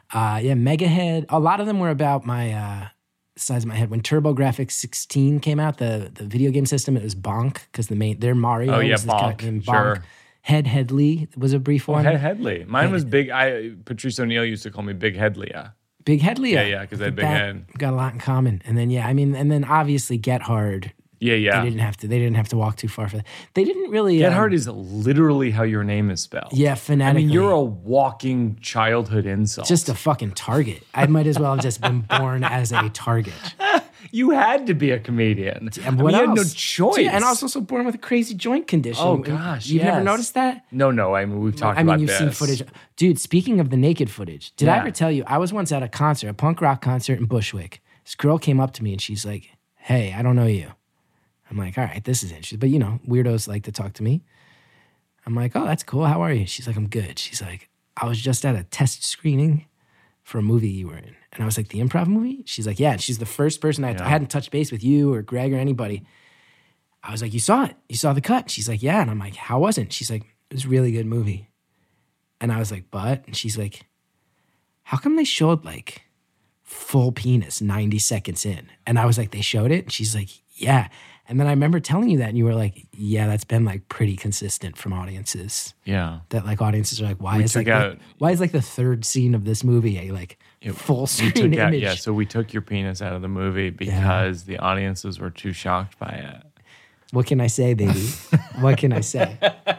Megahead. A lot of them were about my size of my head. When TurboGrafx 16 came out, the video game system, it was Bonk because their Mario. Oh yeah, was Bonk. Bonk. Sure. Headley was a brief one. Headley. Mine was big. Patrice O'Neill used to call me Big Headley. Big Headley. Yeah, because I had big head. Got a lot in common. And then and then obviously Get Hard. Yeah. They didn't have to walk too far for that. They didn't really. Get Hard is literally how your name is spelled. Yeah, phonetically. I mean, you're a walking childhood insult. Just a fucking target. I might as well have just been born as a target. You had to be a comedian. And what else? You had no choice. Dude, and I was also born with a crazy joint condition. Oh, gosh, You've never noticed that? No. I mean, we've talked about this. You've seen footage. Dude, speaking of the naked footage, did I ever tell you, I was once at a concert, a punk rock concert in Bushwick. This girl came up to me and she's like, hey, I don't know you. I'm like, all right, this is interesting. But, weirdos like to talk to me. I'm like, oh, that's cool. How are you? She's like, I'm good. She's like, I was just at a test screening for a movie you were in. And I was like, the improv movie? She's like, yeah. And she's the first person I hadn't touched base with you or Greg or anybody. I was like, you saw it? You saw the cut? She's like, yeah. And I'm like, how was it? She's like, it was a really good movie. And I was like, but? And she's like, how come they showed like full penis 90 seconds in? And I was like, they showed it? And she's like, yeah. And then I remember telling you that and you were like, yeah, that's been like pretty consistent from audiences. Yeah. That like audiences are like, why is the third scene of this movie a like full screen image? Yeah, so we took your penis out of the movie because the audiences were too shocked by it. What can I say, baby? What can I say?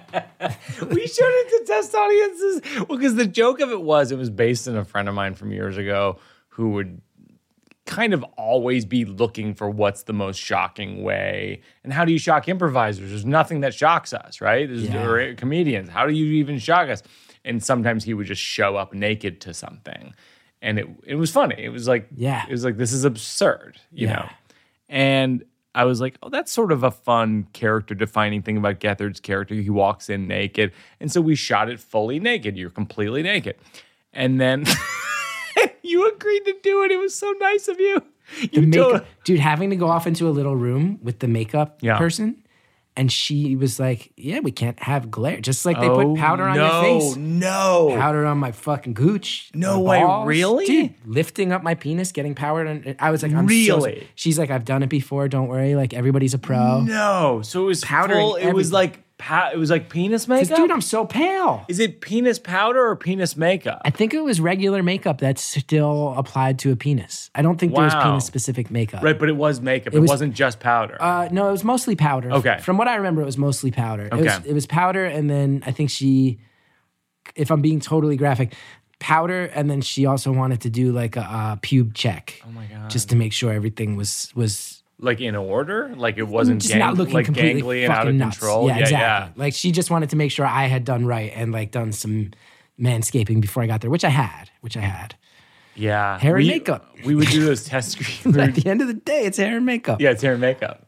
We showed it to test audiences. Well, because the joke of it was based on a friend of mine from years ago who would kind of always be looking for what's the most shocking way. And how do you shock improvisers? There's nothing that shocks us, right? Or comedians. How do you even shock us? And sometimes he would just show up naked to something. And it was funny. It was like, this is absurd, you know? And I was like, oh, that's sort of a fun character-defining thing about Gethard's character. He walks in naked. And so we shot it fully naked. You're completely naked. And then you agreed to do it. It was so nice of you. Dude, having to go off into a little room with the makeup person. And she was like, yeah, we can't have glare. Just like they put powder on your face. No. Powder on my fucking gooch. No way, really? Dude, lifting up my penis, getting powder on. I was like, I'm really? She's like, I've done it before. Don't worry. Like, everybody's a pro. No. So it was powder. It was like penis makeup? Because, dude, I'm so pale. Is it penis powder or penis makeup? I think it was regular makeup that's still applied to a penis. I don't think there was penis-specific makeup. Right, but it was makeup. It wasn't just powder. No, it was mostly powder. Okay. From what I remember, it was mostly powder. Okay. It was powder, and then I think she, if I'm being totally graphic, powder, and then she also wanted to do like a pube check. Oh my God. Just to make sure everything was like in order? Like it wasn't just not looking like completely gangly and out of fucking nuts. control? Yeah, exactly. Like she just wanted to make sure I had done right and like done some manscaping before I got there, which I had. Yeah. Hair and makeup. We would do those test screenings. At the end of the day, it's hair and makeup. Yeah, it's hair and makeup.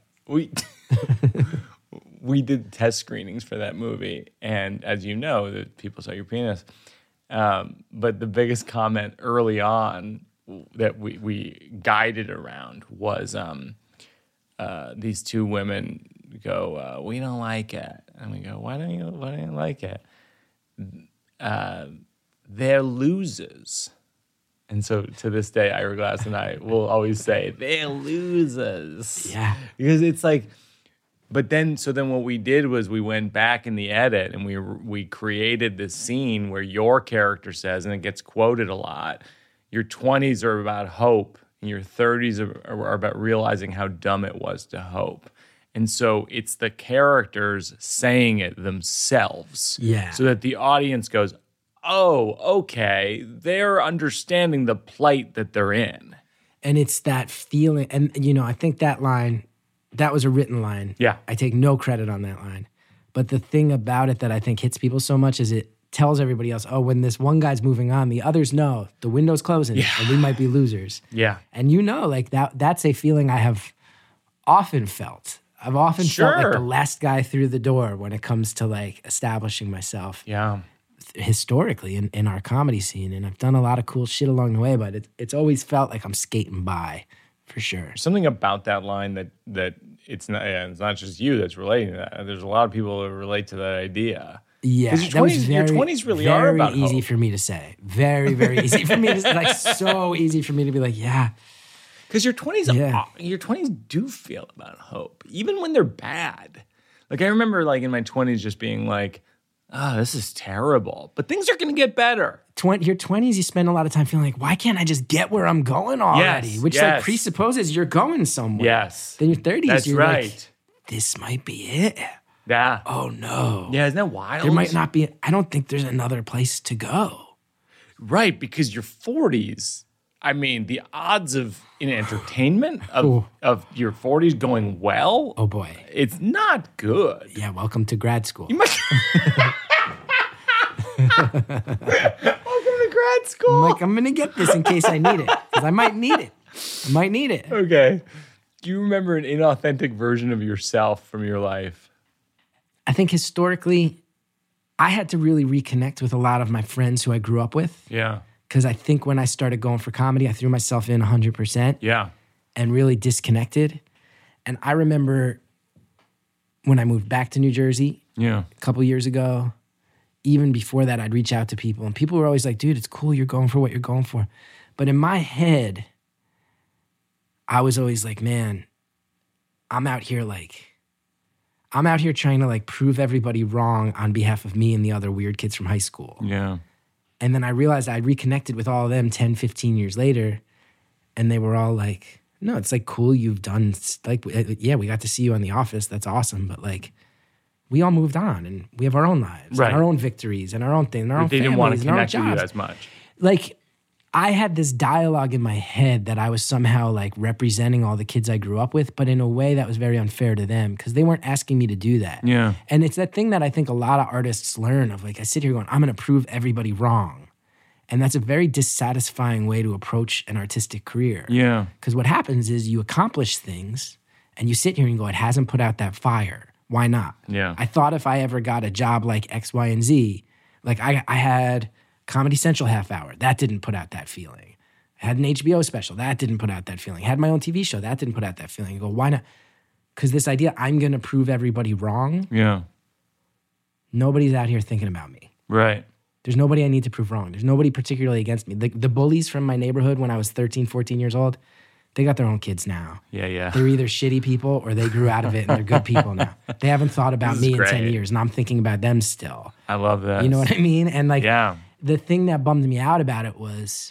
We did test screenings for that movie, and as you know, that people saw your penis. But the biggest comment early on that we guided around was these two women go, "We don't like it," and we go, "Why don't you like it?" They're losers. And so to this day, Ira Glass and I will always say, they're losers. Yeah. Because it's like, but then what we did was we went back in the edit and we created this scene where your character says, and it gets quoted a lot, your 20s are about hope and your 30s are about realizing how dumb it was to hope. And so it's the characters saying it themselves. Yeah. So that the audience goes, oh, okay, they're understanding the plight that they're in. And it's that feeling. And, I think that line, that was a written line. Yeah. I take no credit on that line. But the thing about it that I think hits people so much is it tells everybody else, oh, when this one guy's moving on, the others know the window's closing and we might be losers. Yeah. And like that's a feeling I have often felt. I've often felt like the last guy through the door when it comes to like establishing myself. Yeah. Historically in our comedy scene, and I've done a lot of cool shit along the way, but it's always felt like I'm skating by, for sure. Something about that line that it's not just you that's relating to that. There's a lot of people that relate to that idea. Yeah, because your 20s really are about very easy hope. for me to say. Very, very easy for me to say. Like so easy for me to be like, yeah. Because your 20s do feel about hope, even when they're bad. Like I remember like in my 20s just being like, oh, this is terrible. But things are going to get better. Your 20s, you spend a lot of time feeling like, why can't I just get where I'm going already? Yes, Which like presupposes you're going somewhere. Yes. Then your 30s, that's you're right. like, this might be it. Yeah. Oh, no. Yeah, isn't that wild? There might not be, I don't think there's another place to go. Right, because your 40s, I mean, the odds in entertainment of your 40s going well. Oh, boy. It's not good. Yeah, welcome to grad school. You might... Welcome to grad school. I'm going to get this in case I need it, because I might need it. Okay. Do you remember an inauthentic version of yourself from your life? I think historically, I had to really reconnect with a lot of my friends who I grew up with. Yeah. Because I think when I started going for comedy, I threw myself in 100%. Yeah. And really disconnected. And I remember when I moved back to New Jersey a couple years ago, even before that, I'd reach out to people. And people were always like, dude, it's cool. You're going for what you're going for. But in my head, I was always like, man, I'm out here trying to like prove everybody wrong on behalf of me and the other weird kids from high school. Yeah. And then I realized I'd reconnected with all of them 10, 15 years later. And they were all like, no, it's like cool. You've done like, yeah, we got to see you on The Office. That's awesome. But like, we all moved on and we have our own lives, and our own victories and our own thing, and our own families, didn't want to and our own connect with you jobs. as much. Like, I had this dialogue in my head that I was somehow like representing all the kids I grew up with, but in a way that was very unfair to them because they weren't asking me to do that. Yeah. And it's that thing that I think a lot of artists learn of like, I sit here going, I'm going to prove everybody wrong. And that's a very dissatisfying way to approach an artistic career. Yeah. Because what happens is you accomplish things and you sit here and go, it hasn't put out that fire. Why not? Yeah. I thought if I ever got a job like X, Y, and Z, like I had Comedy Central half hour. That didn't put out that feeling. I had an HBO special. That didn't put out that feeling. I had my own TV show. That didn't put out that feeling. You go, why not? Because this idea, I'm going to prove everybody wrong. Yeah. Nobody's out here thinking about me. Right. There's nobody I need to prove wrong. There's nobody particularly against me. The bullies from my neighborhood when I was 13, 14 years old, they got their own kids now. Yeah. They're either shitty people or they grew out of it and they're good people now. They haven't thought about me in 10 years and I'm thinking about them still. I love that. You know what I mean? And like, yeah. The thing that bummed me out about it was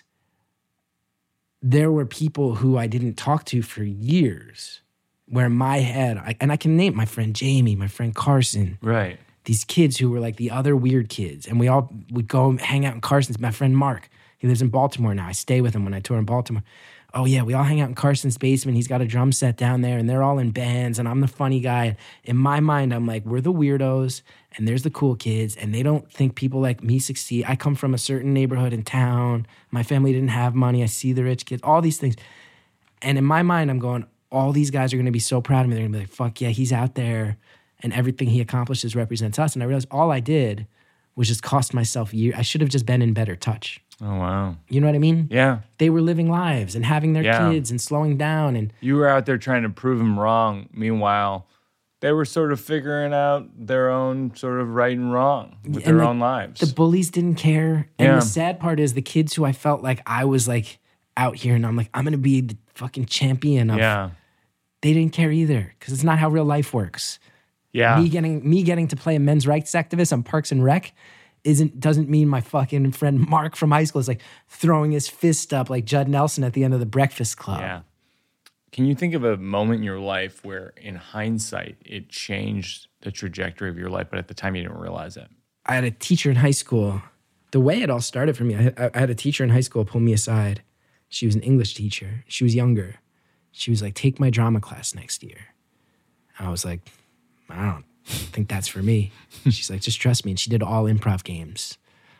there were people who I didn't talk to for years where in my head, and I can name my friend Jamie, my friend Carson. Right. these kids who were like the other weird kids. And we all would go hang out in Carson's. My friend Mark, he lives in Baltimore now. I stay with him when I tour in Baltimore. Oh yeah, we all hang out in Carson's basement. He's got a drum set down there and they're all in bands and I'm the funny guy. In my mind, I'm like, we're the weirdos and there's the cool kids and they don't think people like me succeed. I come from a certain neighborhood in town. My family didn't have money. I see the rich kids, all these things. And in my mind, I'm going, all these guys are going to be so proud of me. They're going to be like, fuck yeah, he's out there and everything he accomplishes represents us. And I realized all I did was just cost myself years. I should have just been in better touch. Oh, wow. You know what I mean? Yeah. They were living lives and having their kids and slowing down. And you were out there trying to prove them wrong. Meanwhile, they were sort of figuring out their own sort of right and wrong with their own lives. The bullies didn't care. And the sad part is the kids who I felt like I was like out here and I'm like, I'm going to be the fucking champion of. Yeah. They didn't care either because it's not how real life works. Yeah. Me getting to play a men's rights activist on Parks and Rec doesn't mean my fucking friend Mark from high school is like throwing his fist up like Judd Nelson at the end of the Breakfast Club. Yeah. Can you think of a moment in your life where in hindsight it changed the trajectory of your life, but at the time you didn't realize it? I had a teacher in high school. The way it all started for me, I had a teacher in high school pull me aside. She was an English teacher. She was younger. She was like, take my drama class next year. I was like, I don't think that's for me. She's like, just trust me. And she did all improv games.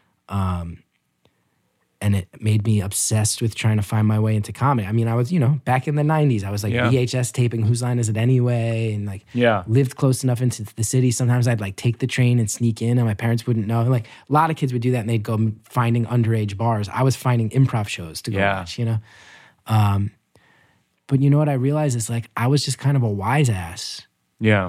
And it made me obsessed with trying to find my way into comedy. I mean, I was, back in the 90s, I was like VHS taping Whose Line Is It Anyway? And like lived close enough into the city. Sometimes I'd like take the train and sneak in and my parents wouldn't know. Like a lot of kids would do that and they'd go finding underage bars. I was finding improv shows to go watch, But you know what I realized is like, I was just kind of a wise ass. Yeah.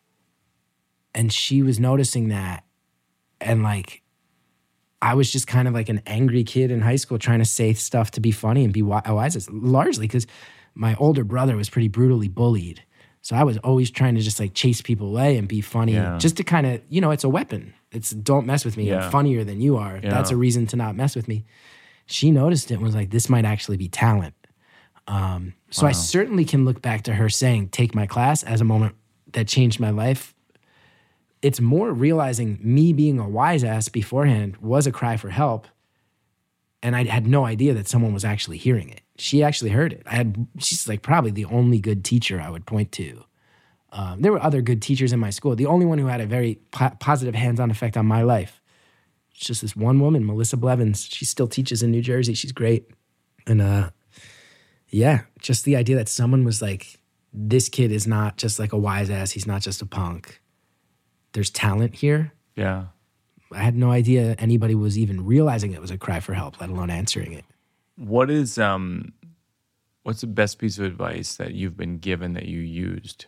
And she was noticing that. And like, I was just kind of like an angry kid in high school trying to say stuff to be funny and be wise, largely because my older brother was pretty brutally bullied. So I was always trying to just like chase people away and be funny just to kind of, it's a weapon. It's don't mess with me. I'm funnier than you are. That's a reason to not mess with me. She noticed it and was like, this might actually be talent. So I certainly can look back to her saying, take my class as a moment that changed my life. It's more realizing me being a wise ass beforehand was a cry for help. And I had no idea that someone was actually hearing it. She actually heard it. She's like probably the only good teacher I would point to. There were other good teachers in my school. The only one who had a very positive hands-on effect on my life. It's just this one woman, Melissa Blevins. She still teaches in New Jersey. She's great. And just the idea that someone was like, this kid is not just like a wise ass. He's not just a punk. There's talent here. Yeah. I had no idea anybody was even realizing it was a cry for help, let alone answering it. What's the best piece of advice that you've been given that you used?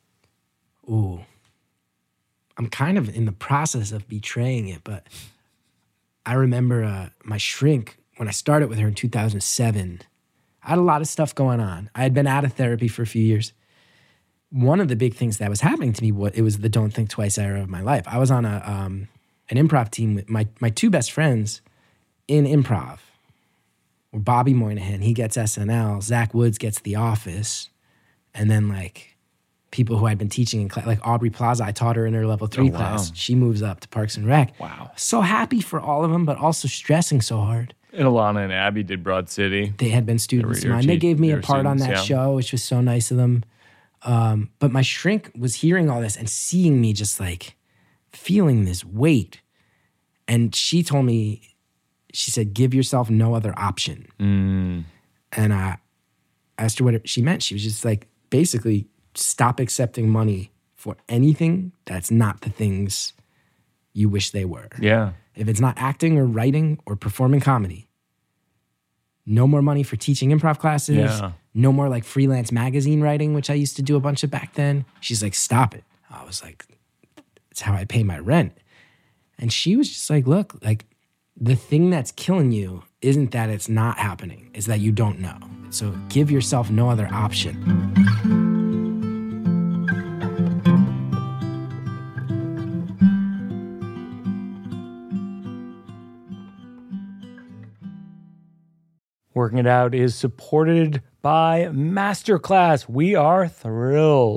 Ooh. I'm kind of in the process of betraying it, but I remember my shrink, when I started with her in 2007, I had a lot of stuff going on. I had been out of therapy for a few years. One of the big things that was happening to me, it was the don't think twice era of my life. I was on an improv team with my two best friends in improv. Bobby Moynihan, he gets SNL. Zach Woods gets The Office. And then like people who I'd been teaching in class, like Aubrey Plaza, I taught her in her level 3 class. She moves up to Parks and Rec. Wow. So happy for all of them, but also stressing so hard. And Alana and Abby did Broad City. They had been students of mine. They gave me a part on that show, which was so nice of them. But my shrink was hearing all this and seeing me just like feeling this weight. And she told me, she said, give yourself no other option. And I asked her what she meant. She was just like, basically, stop accepting money for anything that's not the things you wish they were. Yeah. If it's not acting or writing or performing comedy, no more money for teaching improv classes. Yeah. No more like freelance magazine writing, which I used to do a bunch of back then. She's like, stop it. I was like, it's how I pay my rent. And she was just like, look, like the thing that's killing you isn't that it's not happening, it's that you don't know. So give yourself no other option. Working It Out is supported by Masterclass. We are thrilled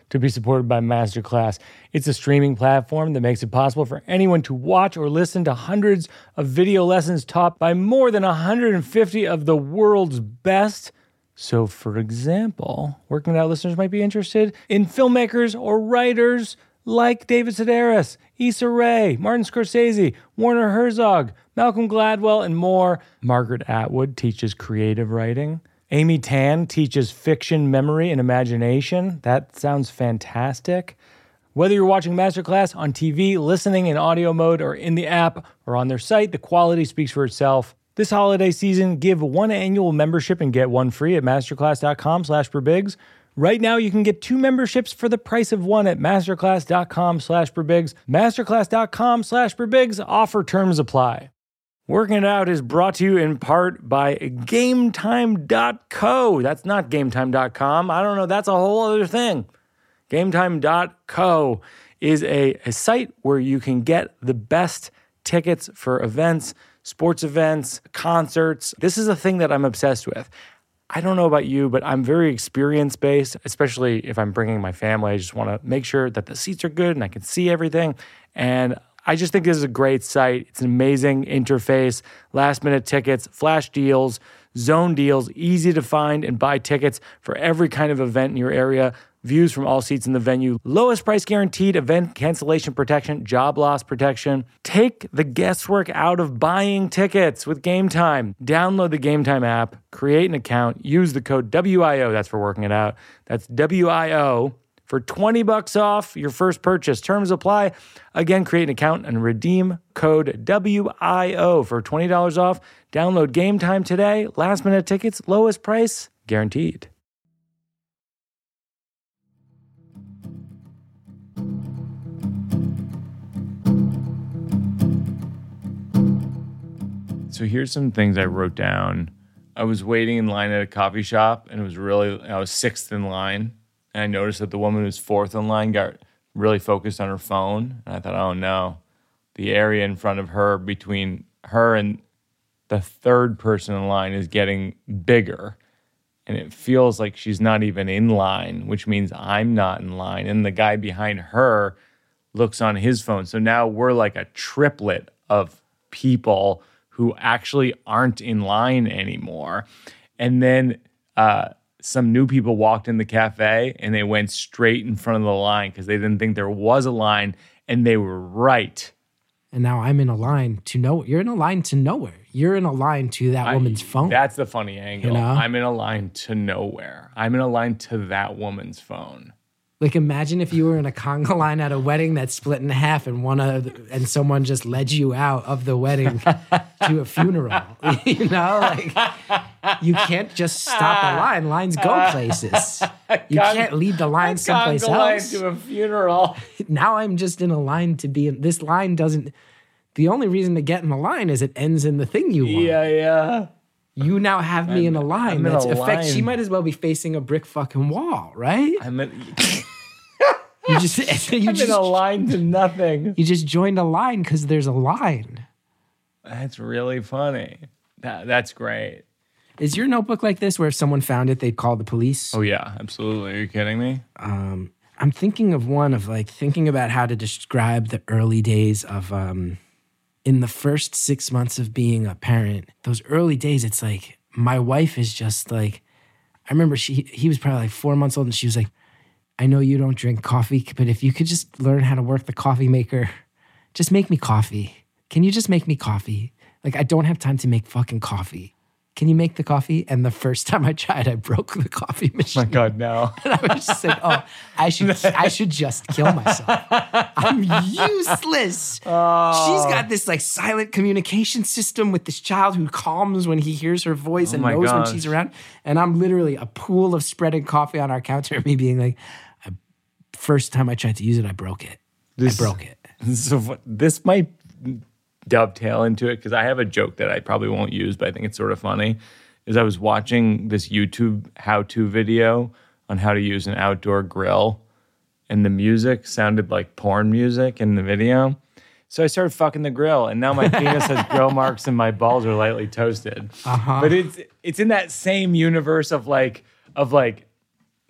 to be supported by Masterclass. It's a streaming platform that makes it possible for anyone to watch or listen to hundreds of video lessons taught by more than 150 of the world's best. So, for example, Working It Out listeners might be interested in filmmakers or writers like David Sedaris, Issa Rae, Martin Scorsese, Werner Herzog, Malcolm Gladwell, and more. Margaret Atwood teaches creative writing. Amy Tan teaches fiction, memory, and imagination. That sounds fantastic. Whether you're watching Masterclass on TV, listening in audio mode, or in the app, or on their site, the quality speaks for itself. This holiday season, give one annual membership and get one free at masterclass.com/perbigs. Right now, you can get 2 memberships for the price of one at masterclass.com/perbigs. Masterclass.com/perbigs. Offer terms apply. Working It Out is brought to you in part by GameTime.co. That's not GameTime.com. I don't know. That's a whole other thing. GameTime.co is a site where you can get the best tickets for events, sports events, concerts. This is a thing that I'm obsessed with. I don't know about you, but I'm very experience-based, especially if I'm bringing my family. I just want to make sure that the seats are good and I can see everything. And I just think this is a great site. It's an amazing interface, last-minute tickets, flash deals, zone deals, easy to find and buy tickets for every kind of event in your area. Views from all seats in the venue, lowest price guaranteed, event cancellation protection, job loss protection. Take the guesswork out of buying tickets with Game Time. Download the Game Time app, create an account, use the code WIO, that's for Working It Out. That's WIO for $20 off your first purchase. Terms apply. Again, create an account and redeem code WIO for $20 off. Download Game Time today. Last minute tickets, lowest price guaranteed. So here's some things I wrote down. I was waiting in line at a coffee shop, and I was 6th in line. And I noticed that the woman who was 4th in line got really focused on her phone. And I thought, oh no, the area in front of her, between her and the 3rd person in line, is getting bigger. And it feels like she's not even in line, which means I'm not in line. And the guy behind her looks on his phone. So now we're like a triplet of people who actually aren't in line anymore. And then some new people walked in the cafe and they went straight in front of the line because they didn't think there was a line, and they were right. And now I'm in a line to nowhere. You're in a line to nowhere. You're in a line to that woman's phone. That's the funny angle. You know? I'm in a line to nowhere. I'm in a line to that woman's phone. Like, imagine if you were in a conga line at a wedding that's split in half, and someone just led you out of the wedding to a funeral. You know, like, you can't just stop a line. Lines go places. You can't lead the line someplace conga line else. to a funeral. Now I'm just in a line to be in. This line doesn't. The only reason to get in the line is it ends in the thing you want. Yeah. You now have me in a line. I'm in a line. She might as well be facing a brick fucking wall, right? I'm in a line to nothing. You just joined a line because there's a line. That's really funny. That's great. Is your notebook like this where if someone found it, they'd call the police? Oh, yeah, absolutely. Are you kidding me? I'm thinking of one of thinking about how to describe the early days of in the first 6 months of being a parent. Those early days, it's like my wife is just like, I remember he was probably like 4 months old and she was like, I know you don't drink coffee, but if you could just learn how to work the coffee maker, just make me coffee. Can you just make me coffee? Like, I don't have time to make fucking coffee. Can you make the coffee? And the first time I tried, I broke the coffee machine. Oh my God, no. And I was just like, oh, I should just kill myself. I'm useless. Oh. She's got this like silent communication system with this child who calms when he hears her voice and knows when she's around. And I'm literally a pool of spreading coffee on our counter and me being like, first time I tried to use it, I broke it. I broke it. So this might dovetail into it because I have a joke that I probably won't use, but I think it's sort of funny. Is I was watching this YouTube how-to video on how to use an outdoor grill, and the music sounded like porn music in the video. So I started fucking the grill, and now my penis has grill marks and my balls are lightly toasted. Uh-huh. But it's in that same universe of like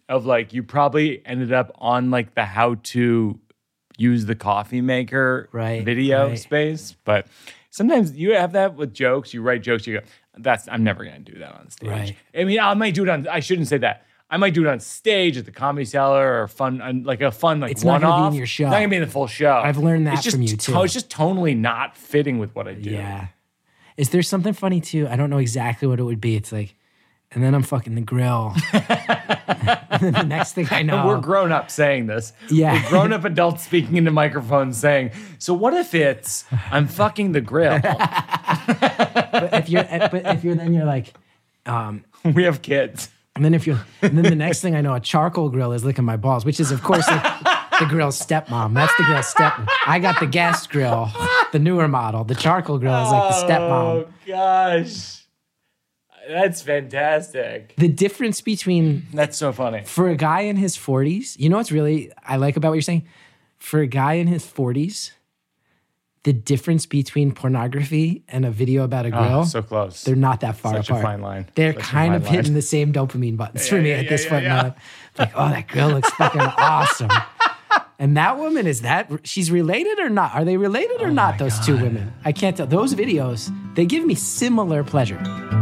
of like you probably ended up on like the how to use the coffee maker video space. But sometimes you have that with jokes. You write jokes, you go, I'm never going to do that on stage. Right. I mean, I might do it I shouldn't say that. I might do it on stage at the Comedy Cellar or a fun it's one-off. not going to be in your show. It's not going to be in the full show. I've learned that it's just from you too. It's just tonally not fitting with what I do. Yeah. Is there something funny too? I don't know exactly what it would be. It's like, and then I'm fucking the grill. And then the next thing I know. We're grown up saying this. Yeah. We're grown up adults speaking into microphones saying, so what if it's, I'm fucking the grill? But if you're then you're like, we have kids. and then the next thing I know, a charcoal grill is licking my balls, which is of course like the grill's stepmom. That's the grill's stepmom. I got the gas grill, the newer model. The charcoal grill is like the stepmom. Oh gosh. That's fantastic. The difference between That's so funny. for a guy in his 40s, you know what's really I like about what you're saying? For a guy in his 40s, the difference between pornography and a video about a grill, So close. they're not that far Such apart. a fine line. They're Such a kind fine of line. hitting the same dopamine buttons for me at this point in my life. Like, oh, that grill looks fucking awesome. And that woman, she's related or not? Are they related or not, those two women? I can't tell. Those videos, they give me similar pleasure.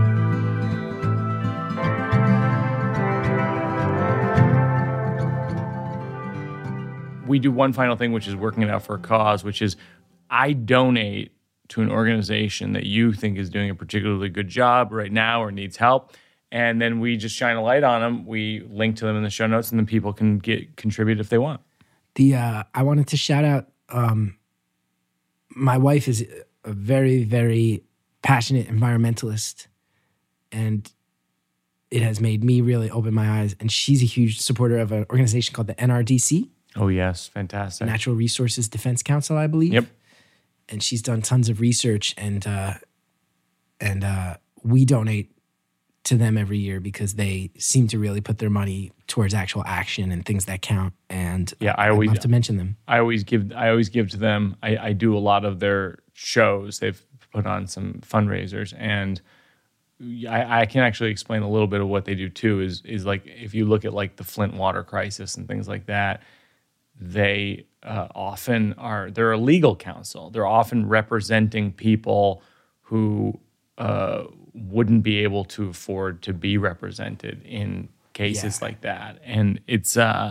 We do one final thing, which is working it out for a cause, which is I donate to an organization that you think is doing a particularly good job right now or needs help. And then we just shine a light on them. We link to them in the show notes, and then people can contribute if they want. I wanted to shout out, my wife is a very, very passionate environmentalist, and it has made me really open my eyes. And she's a huge supporter of an organization called the NRDC. Oh, yes. Fantastic. Natural Resources Defense Council, I believe. Yep. And she's done tons of research, and we donate to them every year because they seem to really put their money towards actual action and things that count. And I always love to mention them. I always give to them. I do a lot of their shows. They've put on some fundraisers, and I can actually explain a little bit of what they do too. Is like if you look at like the Flint water crisis and things like that, they they're a legal counsel. They're often representing people who wouldn't be able to afford to be represented in cases like that. And it's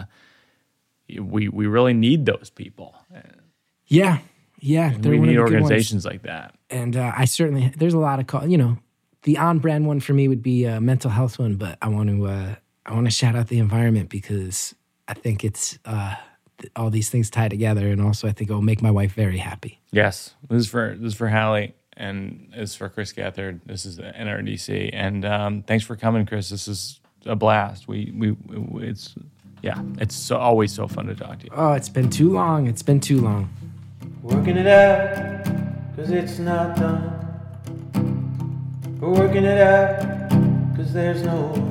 we really need those people. Yeah. We need organizations like that. And there's a lot of the on-brand one for me would be a mental health one, but I want to shout out the environment because I think it's all these things tie together, and also I think it will make my wife very happy. Yes, this is for Hallie, and this is for Chris Gethard. This is the NRDC, and thanks for coming, Chris. This is a blast. It's always so fun to talk to you. Oh, it's been too long. Working it out, cause it's not done. We're working it out, cause there's no one.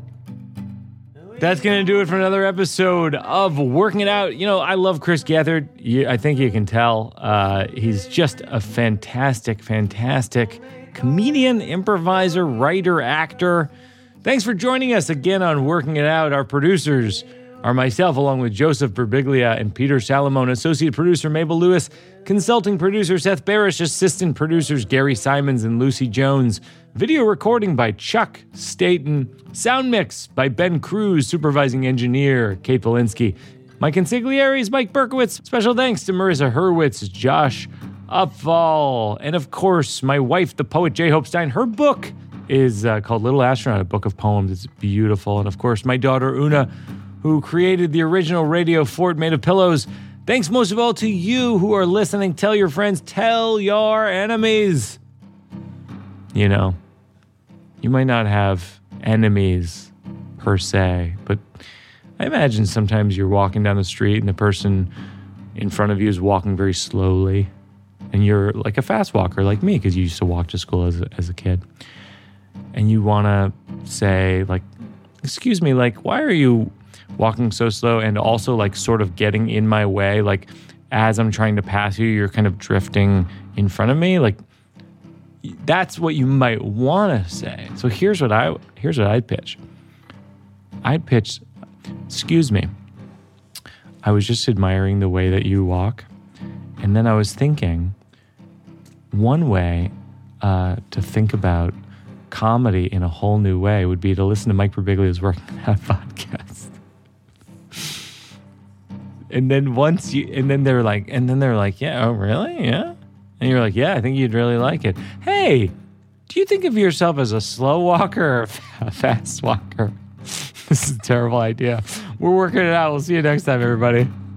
That's going to do it for another episode of Working It Out. I love Chris Gethard. I think you can tell. He's just a fantastic, fantastic comedian, improviser, writer, actor. Thanks for joining us again on Working It Out. Our producers are myself, along with Joseph Berbiglia and Peter Salamone, associate producer Mabel Lewis, consulting producer Seth Barish, assistant producers Gary Simons and Lucy Jones, video recording by Chuck Staten, sound mix by Ben Cruz, supervising engineer Kate Polinsky, my consigliere is Mike Berkowitz. Special thanks to Marissa Hurwitz, Josh Upfall, and of course, my wife, the poet J. Hope Stein. Her book is called Little Astronaut, a book of poems. It's beautiful. And of course, my daughter Una, who created the original radio fort made of pillows. Thanks most of all to you who are listening. Tell your friends, tell your enemies. You might not have enemies per se, but I imagine sometimes you're walking down the street and the person in front of you is walking very slowly, and you're like a fast walker like me because you used to walk to school as a kid. And you want to say, like, excuse me, like, why are you walking so slow, and also like sort of getting in my way, like as I'm trying to pass you, you're kind of drifting in front of me. Like that's what you might want to say. So here's what I'd pitch. Excuse me. I was just admiring the way that you walk. And then I was thinking, one way to think about comedy in a whole new way would be to listen to Mike Birbiglia's Working It Out podcast. And then they're like, yeah, oh really? Yeah. And you're like, yeah, I think you'd really like it. Hey, do you think of yourself as a slow walker or a fast walker? This is a terrible idea. We're working it out. We'll see you next time, everybody.